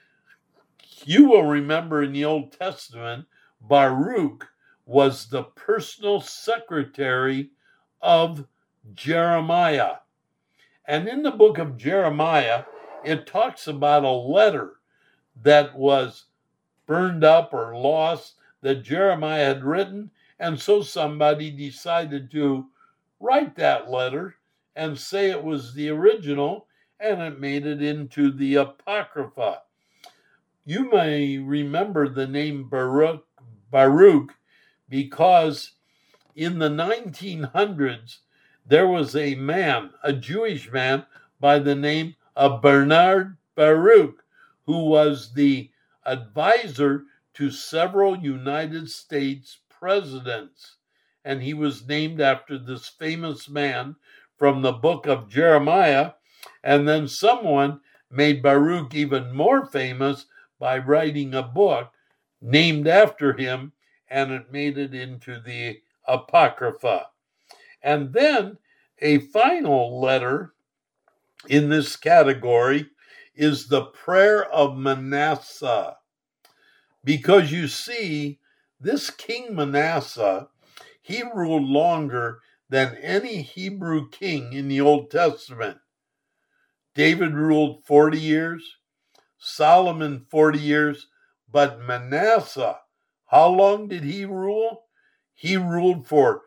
You will remember in the Old Testament, Baruch was the personal secretary of Jeremiah. And in the book of Jeremiah, it talks about a letter that was burned up or lost that Jeremiah had written. And so somebody decided to write that letter and say it was the original, and it made it into the Apocrypha. You may remember the name Baruch, Baruch because in the nineteen hundreds, there was a man, a Jewish man by the name of Bernard Baruch, who was the advisor to several United States presidents. And he was named after this famous man from the book of Jeremiah. And then someone made Baruch even more famous by writing a book named after him, and it made it into the Apocrypha. And then a final letter in this category is the prayer of Manasseh. Because you see, this King Manasseh, he ruled longer than any Hebrew king in the Old Testament. David ruled forty years, Solomon forty years, but Manasseh, how long did he rule? He ruled for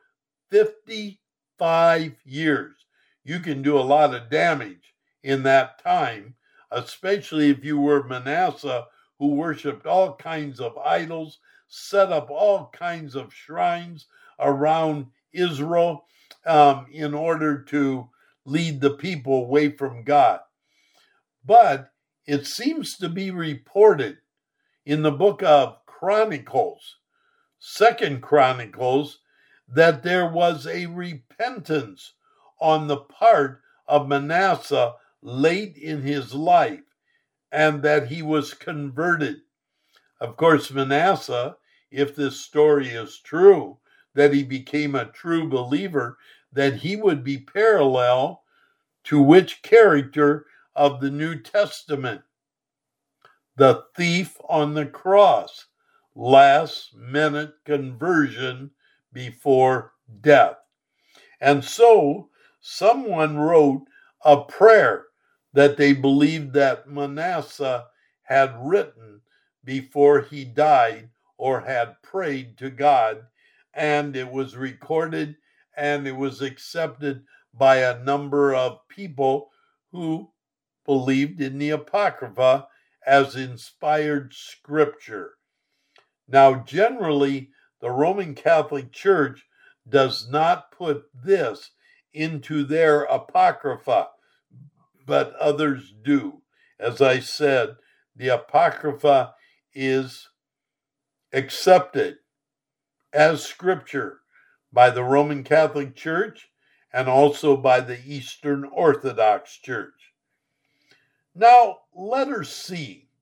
fifty-five years. You can do a lot of damage in that time, especially if you were Manasseh, who worshiped all kinds of idols, set up all kinds of shrines around Israel um, in order to lead the people away from God. But it seems to be reported in the book of Chronicles, Second Chronicles, that there was a repentance on the part of Manasseh late in his life, and that he was converted. Of course, Manasseh, if this story is true, that he became a true believer, that he would be parallel to which character of the New Testament? The thief on the cross, last minute conversion before death. And so someone wrote a prayer that they believed that Manasseh had written before he died or had prayed to God, and it was recorded and it was accepted by a number of people who believed in the Apocrypha as inspired scripture. Now, generally, the Roman Catholic Church does not put this into their Apocrypha, but others do. As I said, the Apocrypha is accepted as scripture by the Roman Catholic Church and also by the Eastern Orthodox Church. Now, letter C.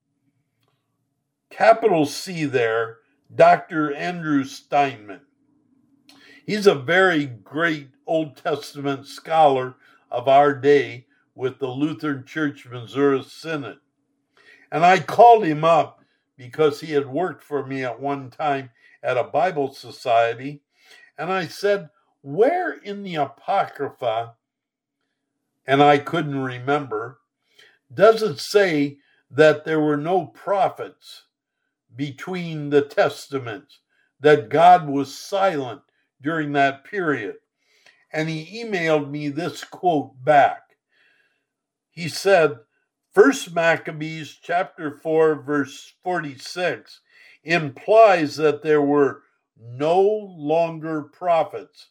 capital C there, Doctor Andrew Steinman. He's a very great Old Testament scholar of our day with the Lutheran Church Missouri Synod. And I called him up because he had worked for me at one time at a Bible society. And I said, where in the Apocrypha, and I couldn't remember, does it say that there were no prophets between the testaments, that God was silent during that period? And he emailed me this quote back. He said, First Maccabees chapter four, verse forty-six implies that there were no longer prophets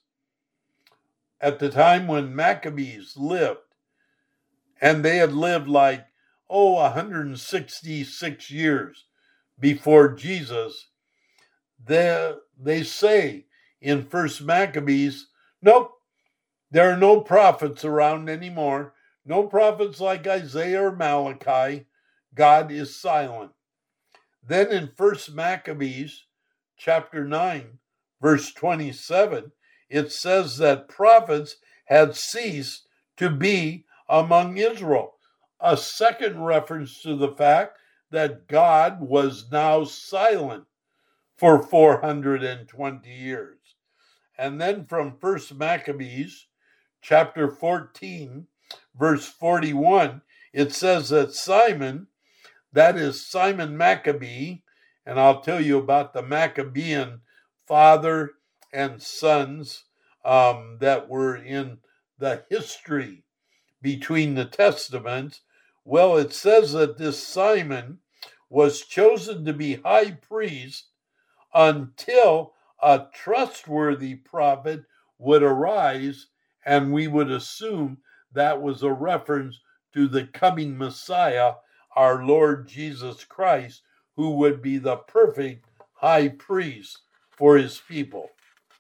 at the time when Maccabees lived. And they had lived like, oh, one hundred sixty-six years before Jesus. They, they say in First Maccabees, nope, there are no prophets around anymore. No prophets like Isaiah or Malachi. God is silent. Then in First Maccabees chapter nine, verse twenty-seven, it says that prophets had ceased to be among Israel. A second reference to the fact that God was now silent for four hundred twenty years. And then from First Maccabees chapter fourteen, verse forty-one, it says that Simon, that is Simon Maccabee, and I'll tell you about the Maccabean father and sons um, that were in the history between the testaments. Well, it says that this Simon was chosen to be high priest until a trustworthy prophet would arise, and we would assume that was a reference to the coming Messiah, our Lord Jesus Christ, who would be the perfect high priest for his people.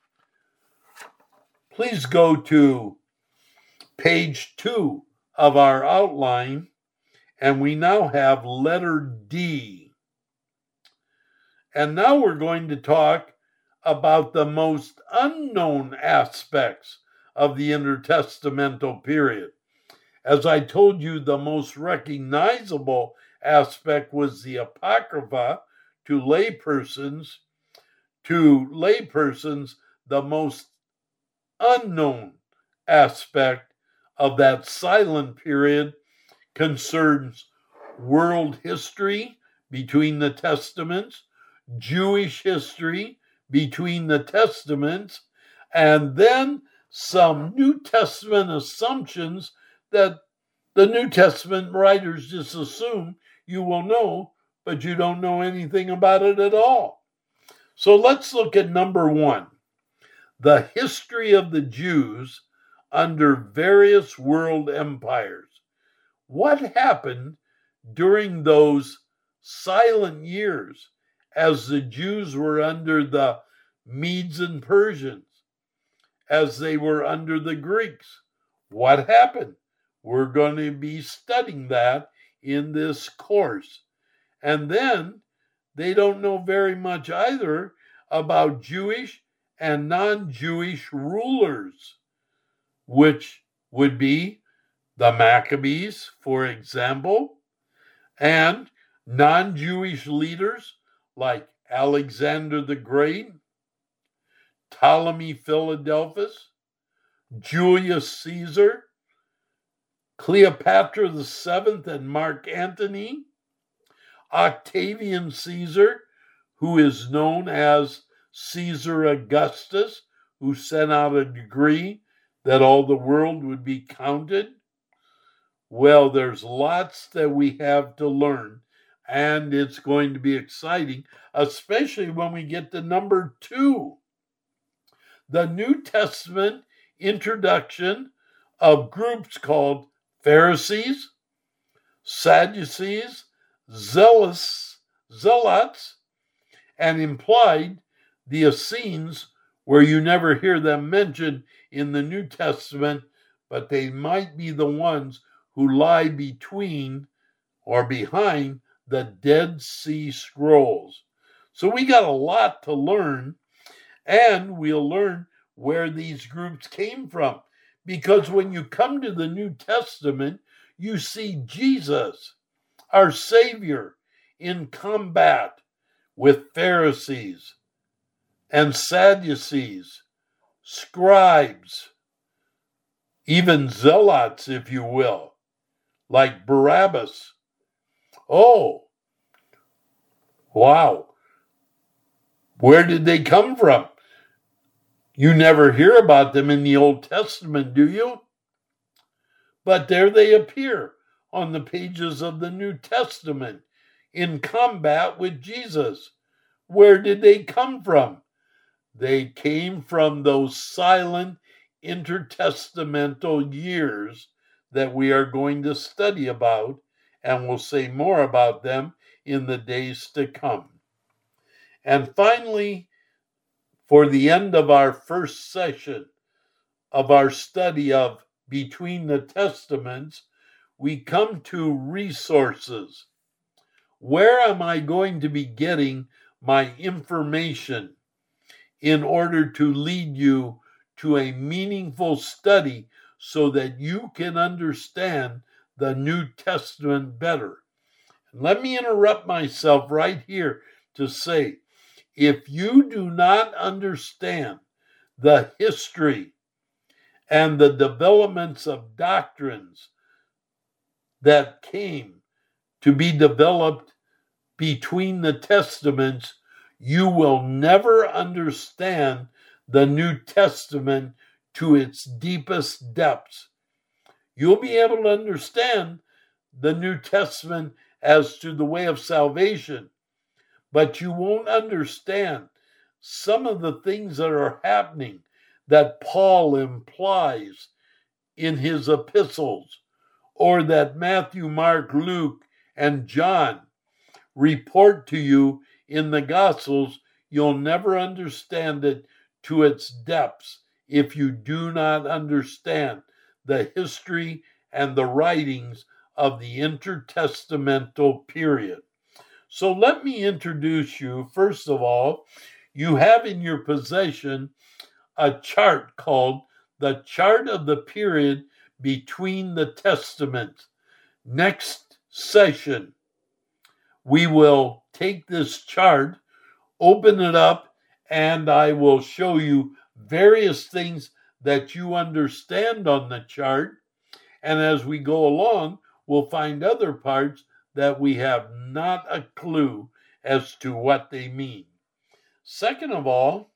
Please go to page two of our outline, and we now have letter D. And now we're going to talk about the most unknown aspects of the intertestamental period. As I told you, the most recognizable aspect was the Apocrypha. To laypersons, to laypersons, the most unknown aspect of that silent period concerns world history between the testaments, Jewish history between the testaments, and then some New Testament assumptions that the New Testament writers just assume you will know, but you don't know anything about it at all. So let's look at number one, the history of the Jews under various world empires. What happened during those silent years as the Jews were under the Medes and Persians, as they were under the Greeks? What happened? We're going to be studying that in this course. And then they don't know very much either about Jewish and non-Jewish rulers, which would be the Maccabees, for example, and non-Jewish leaders like Alexander the Great, Ptolemy Philadelphus, Julius Caesar, Cleopatra the Seventh and Mark Antony, Octavian Caesar, who is known as Caesar Augustus, who sent out a decree that all the world would be counted. Well, there's lots that we have to learn, and it's going to be exciting, especially when we get to number two, the New Testament introduction of groups called Pharisees, Sadducees, Zealots, Zealots, and implied the Essenes, where you never hear them mentioned in the New Testament, but they might be the ones who lie between or behind the Dead Sea Scrolls. So we got a lot to learn, and we'll learn where these groups came from. Because when you come to the New Testament, you see Jesus, our Savior, in combat with Pharisees and Sadducees, scribes, even zealots, if you will, like Barabbas. Oh, wow. Where did they come from? You never hear about them in the Old Testament, do you? But there they appear on the pages of the New Testament in combat with Jesus. Where did they come from? They came from those silent intertestamental years that we are going to study about, and we'll say more about them in the days to come. And finally, for the end of our first session of our study of Between the Testaments, we come to resources. Where am I going to be getting my information in order to lead you to a meaningful study so that you can understand the New Testament better? And let me interrupt myself right here to say, if you do not understand the history and the developments of doctrines that came to be developed between the Testaments, you will never understand the New Testament to its deepest depths. You'll be able to understand the New Testament as to the way of salvation, but you won't understand some of the things that are happening that Paul implies in his epistles, or that Matthew, Mark, Luke, and John report to you in the Gospels. You'll never understand it to its depths if you do not understand the history and the writings of the intertestamental period. So let me introduce you. First of all, you have in your possession a chart called the Chart of the Period Between the Testaments. Next session, we will take this chart, open it up, and I will show you various things that you understand on the chart. And as we go along, we'll find other parts that we have not a clue as to what they mean. Second of all,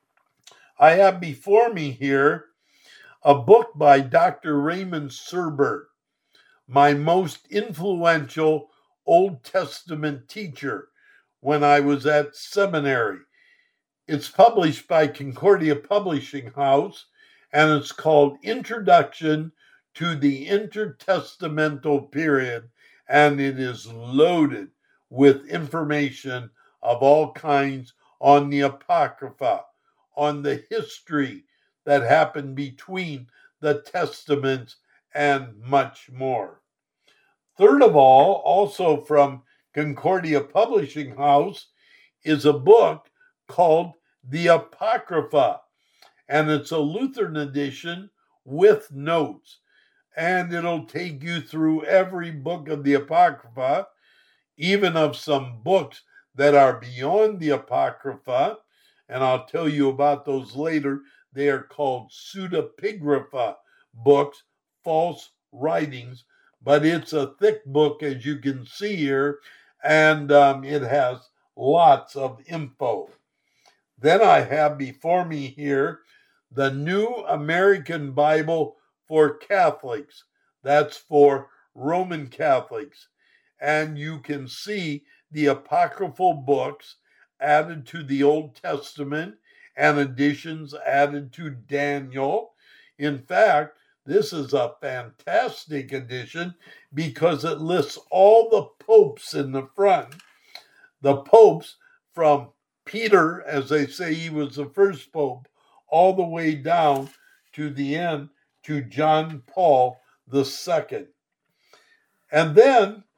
I have before me here a book by Doctor Raymond Serbert, my most influential Old Testament teacher when I was at seminary. It's published by Concordia Publishing House, and it's called Introduction to the Intertestamental Period, and it is loaded with information of all kinds on the Apocrypha, on the history that happened between the Testaments, and much more. Third of all, also from Concordia Publishing House, is a book called The Apocrypha, and it's a Lutheran edition with notes, and it'll take you through every book of the Apocrypha, even of some books that are beyond the Apocrypha, and I'll tell you about those later. They are called pseudepigrapha books, false writings, but it's a thick book, as you can see here, and um, it has lots of info. Then I have before me here the New American Bible for Catholics. That's for Roman Catholics. And you can see the apocryphal books added to the Old Testament and additions added to Daniel. In fact, this is a fantastic edition because it lists all the popes in the front. The popes from Peter, as they say he was the first pope, all the way down to the end to John Paul the Second. And then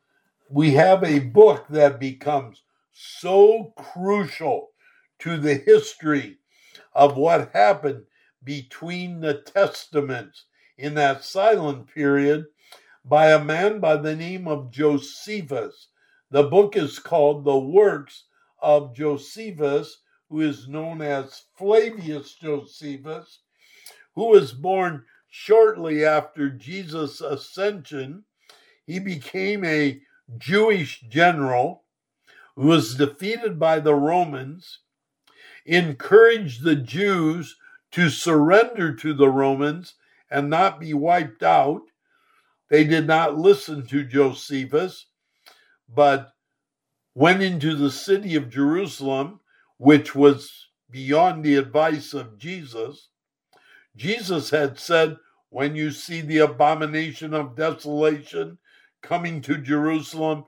we have a book that becomes so crucial to the history of what happened between the Testaments in that silent period by a man by the name of Josephus. The book is called The Works of Josephus, who is known as Flavius Josephus, who was born shortly after Jesus' ascension. He became a Jewish general who was defeated by the Romans, encouraged the Jews to surrender to the Romans and not be wiped out. They did not listen to Josephus, but went into the city of Jerusalem, which was beyond the advice of Jesus. Jesus had said, when you see the abomination of desolation coming to Jerusalem,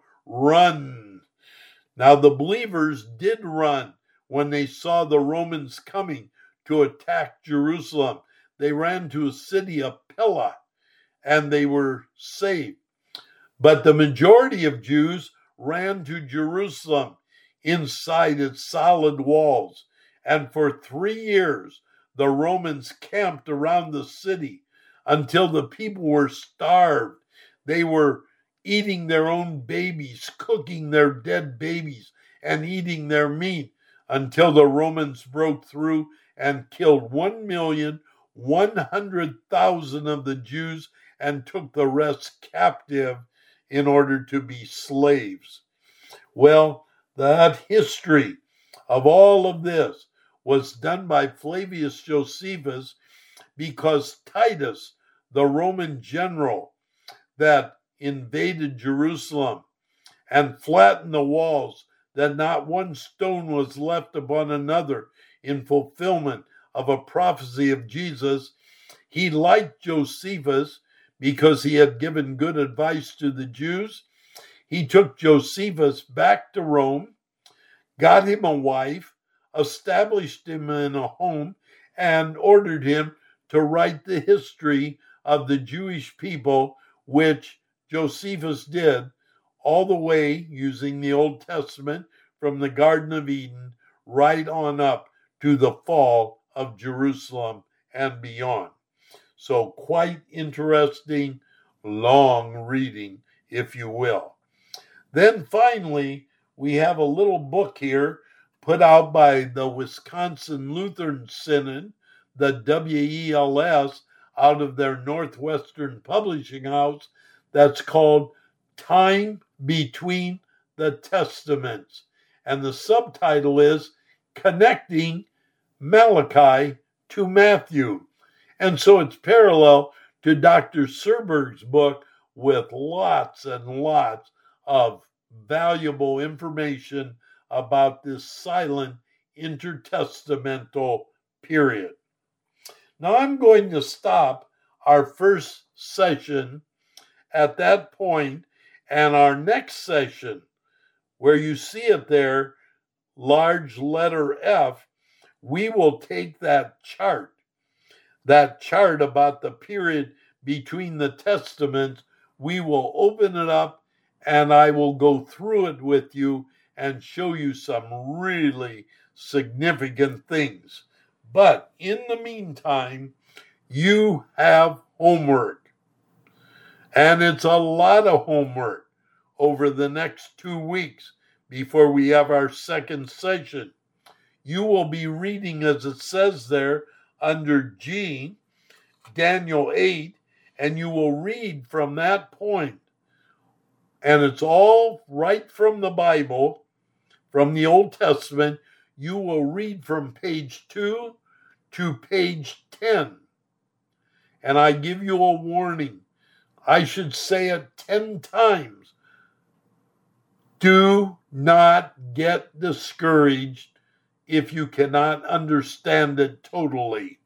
run. Now the believers did run when they saw the Romans coming to attack Jerusalem. They ran to a city of Pella, and they were saved. But the majority of Jews ran to Jerusalem inside its solid walls. And for three years, the Romans camped around the city until the people were starved. They were eating their own babies, cooking their dead babies, and eating their meat until the Romans broke through and killed one million one hundred thousand of the Jews and took the rest captive in order to be slaves. Well, that history of all of this was done by Flavius Josephus because Titus, the Roman general that invaded Jerusalem and flattened the walls, that not one stone was left upon another in fulfillment of a prophecy of Jesus. He liked Josephus because he had given good advice to the Jews. He took Josephus back to Rome, got him a wife, established him in a home, and ordered him to write the history of the Jewish people, which Josephus did all the way using the Old Testament from the Garden of Eden right on up to the fall of Jerusalem and beyond. So quite interesting, long reading, if you will. Then finally, we have a little book here put out by the Wisconsin Lutheran Synod, the W E L S, out of their Northwestern Publishing House, that's called Time Between the Testaments. And the subtitle is Connecting Malachi to Matthew. And so it's parallel to Doctor Serberg's book with lots and lots of valuable information about this silent intertestamental period. Now I'm going to stop our first session at that point, and our next session, where you see it there, large letter F, we will take that chart, that chart about the period between the testaments, we will open it up and I will go through it with you and show you some really significant things. But in the meantime, you have homework. And it's a lot of homework over the next two weeks before we have our second session. You will be reading, as it says there, under G, Daniel eight, and you will read from that point. And it's all right from the Bible, from the Old Testament. You will read from page two to page ten. And I give you a warning. I should say it ten times. Do not get discouraged if you cannot understand it totally.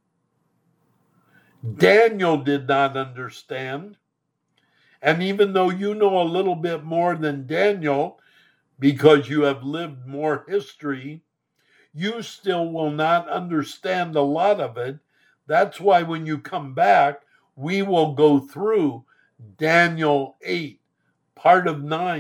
Daniel did not understand. And even though you know a little bit more than Daniel, because you have lived more history, you still will not understand a lot of it. That's why when you come back, we will go through Daniel eight, part of nine,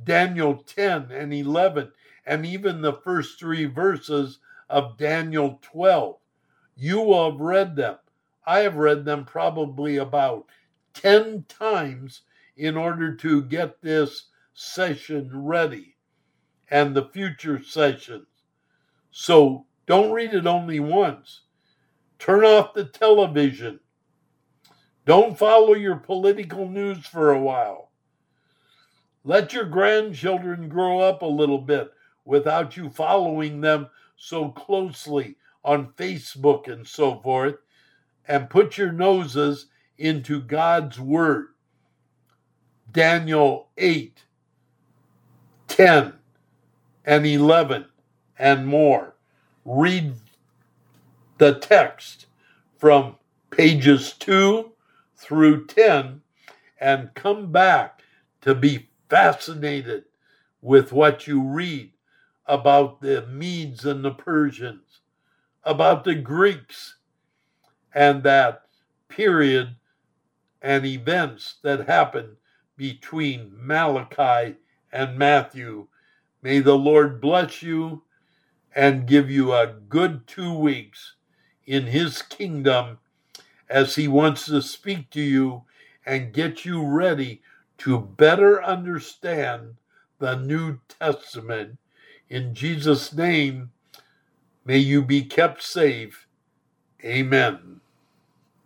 Daniel ten and eleven, and even the first three verses of Daniel twelve. You will have read them. I have read them probably about ten times in order to get this session ready and the future sessions. So don't read it only once. Turn off the television. Don't follow your political news for a while. Let your grandchildren grow up a little bit without you following them so closely on Facebook and so forth, and put your noses into God's Word. Daniel eight, ten, and eleven, and more. Read the text from pages two through ten and come back to be fascinated with what you read about the Medes and the Persians, about the Greeks, and that period and events that happened between Malachi and Matthew. May the Lord bless you and give you a good two weeks in his kingdom as he wants to speak to you and get you ready to better understand the New Testament. In Jesus' name, may you be kept safe. Amen.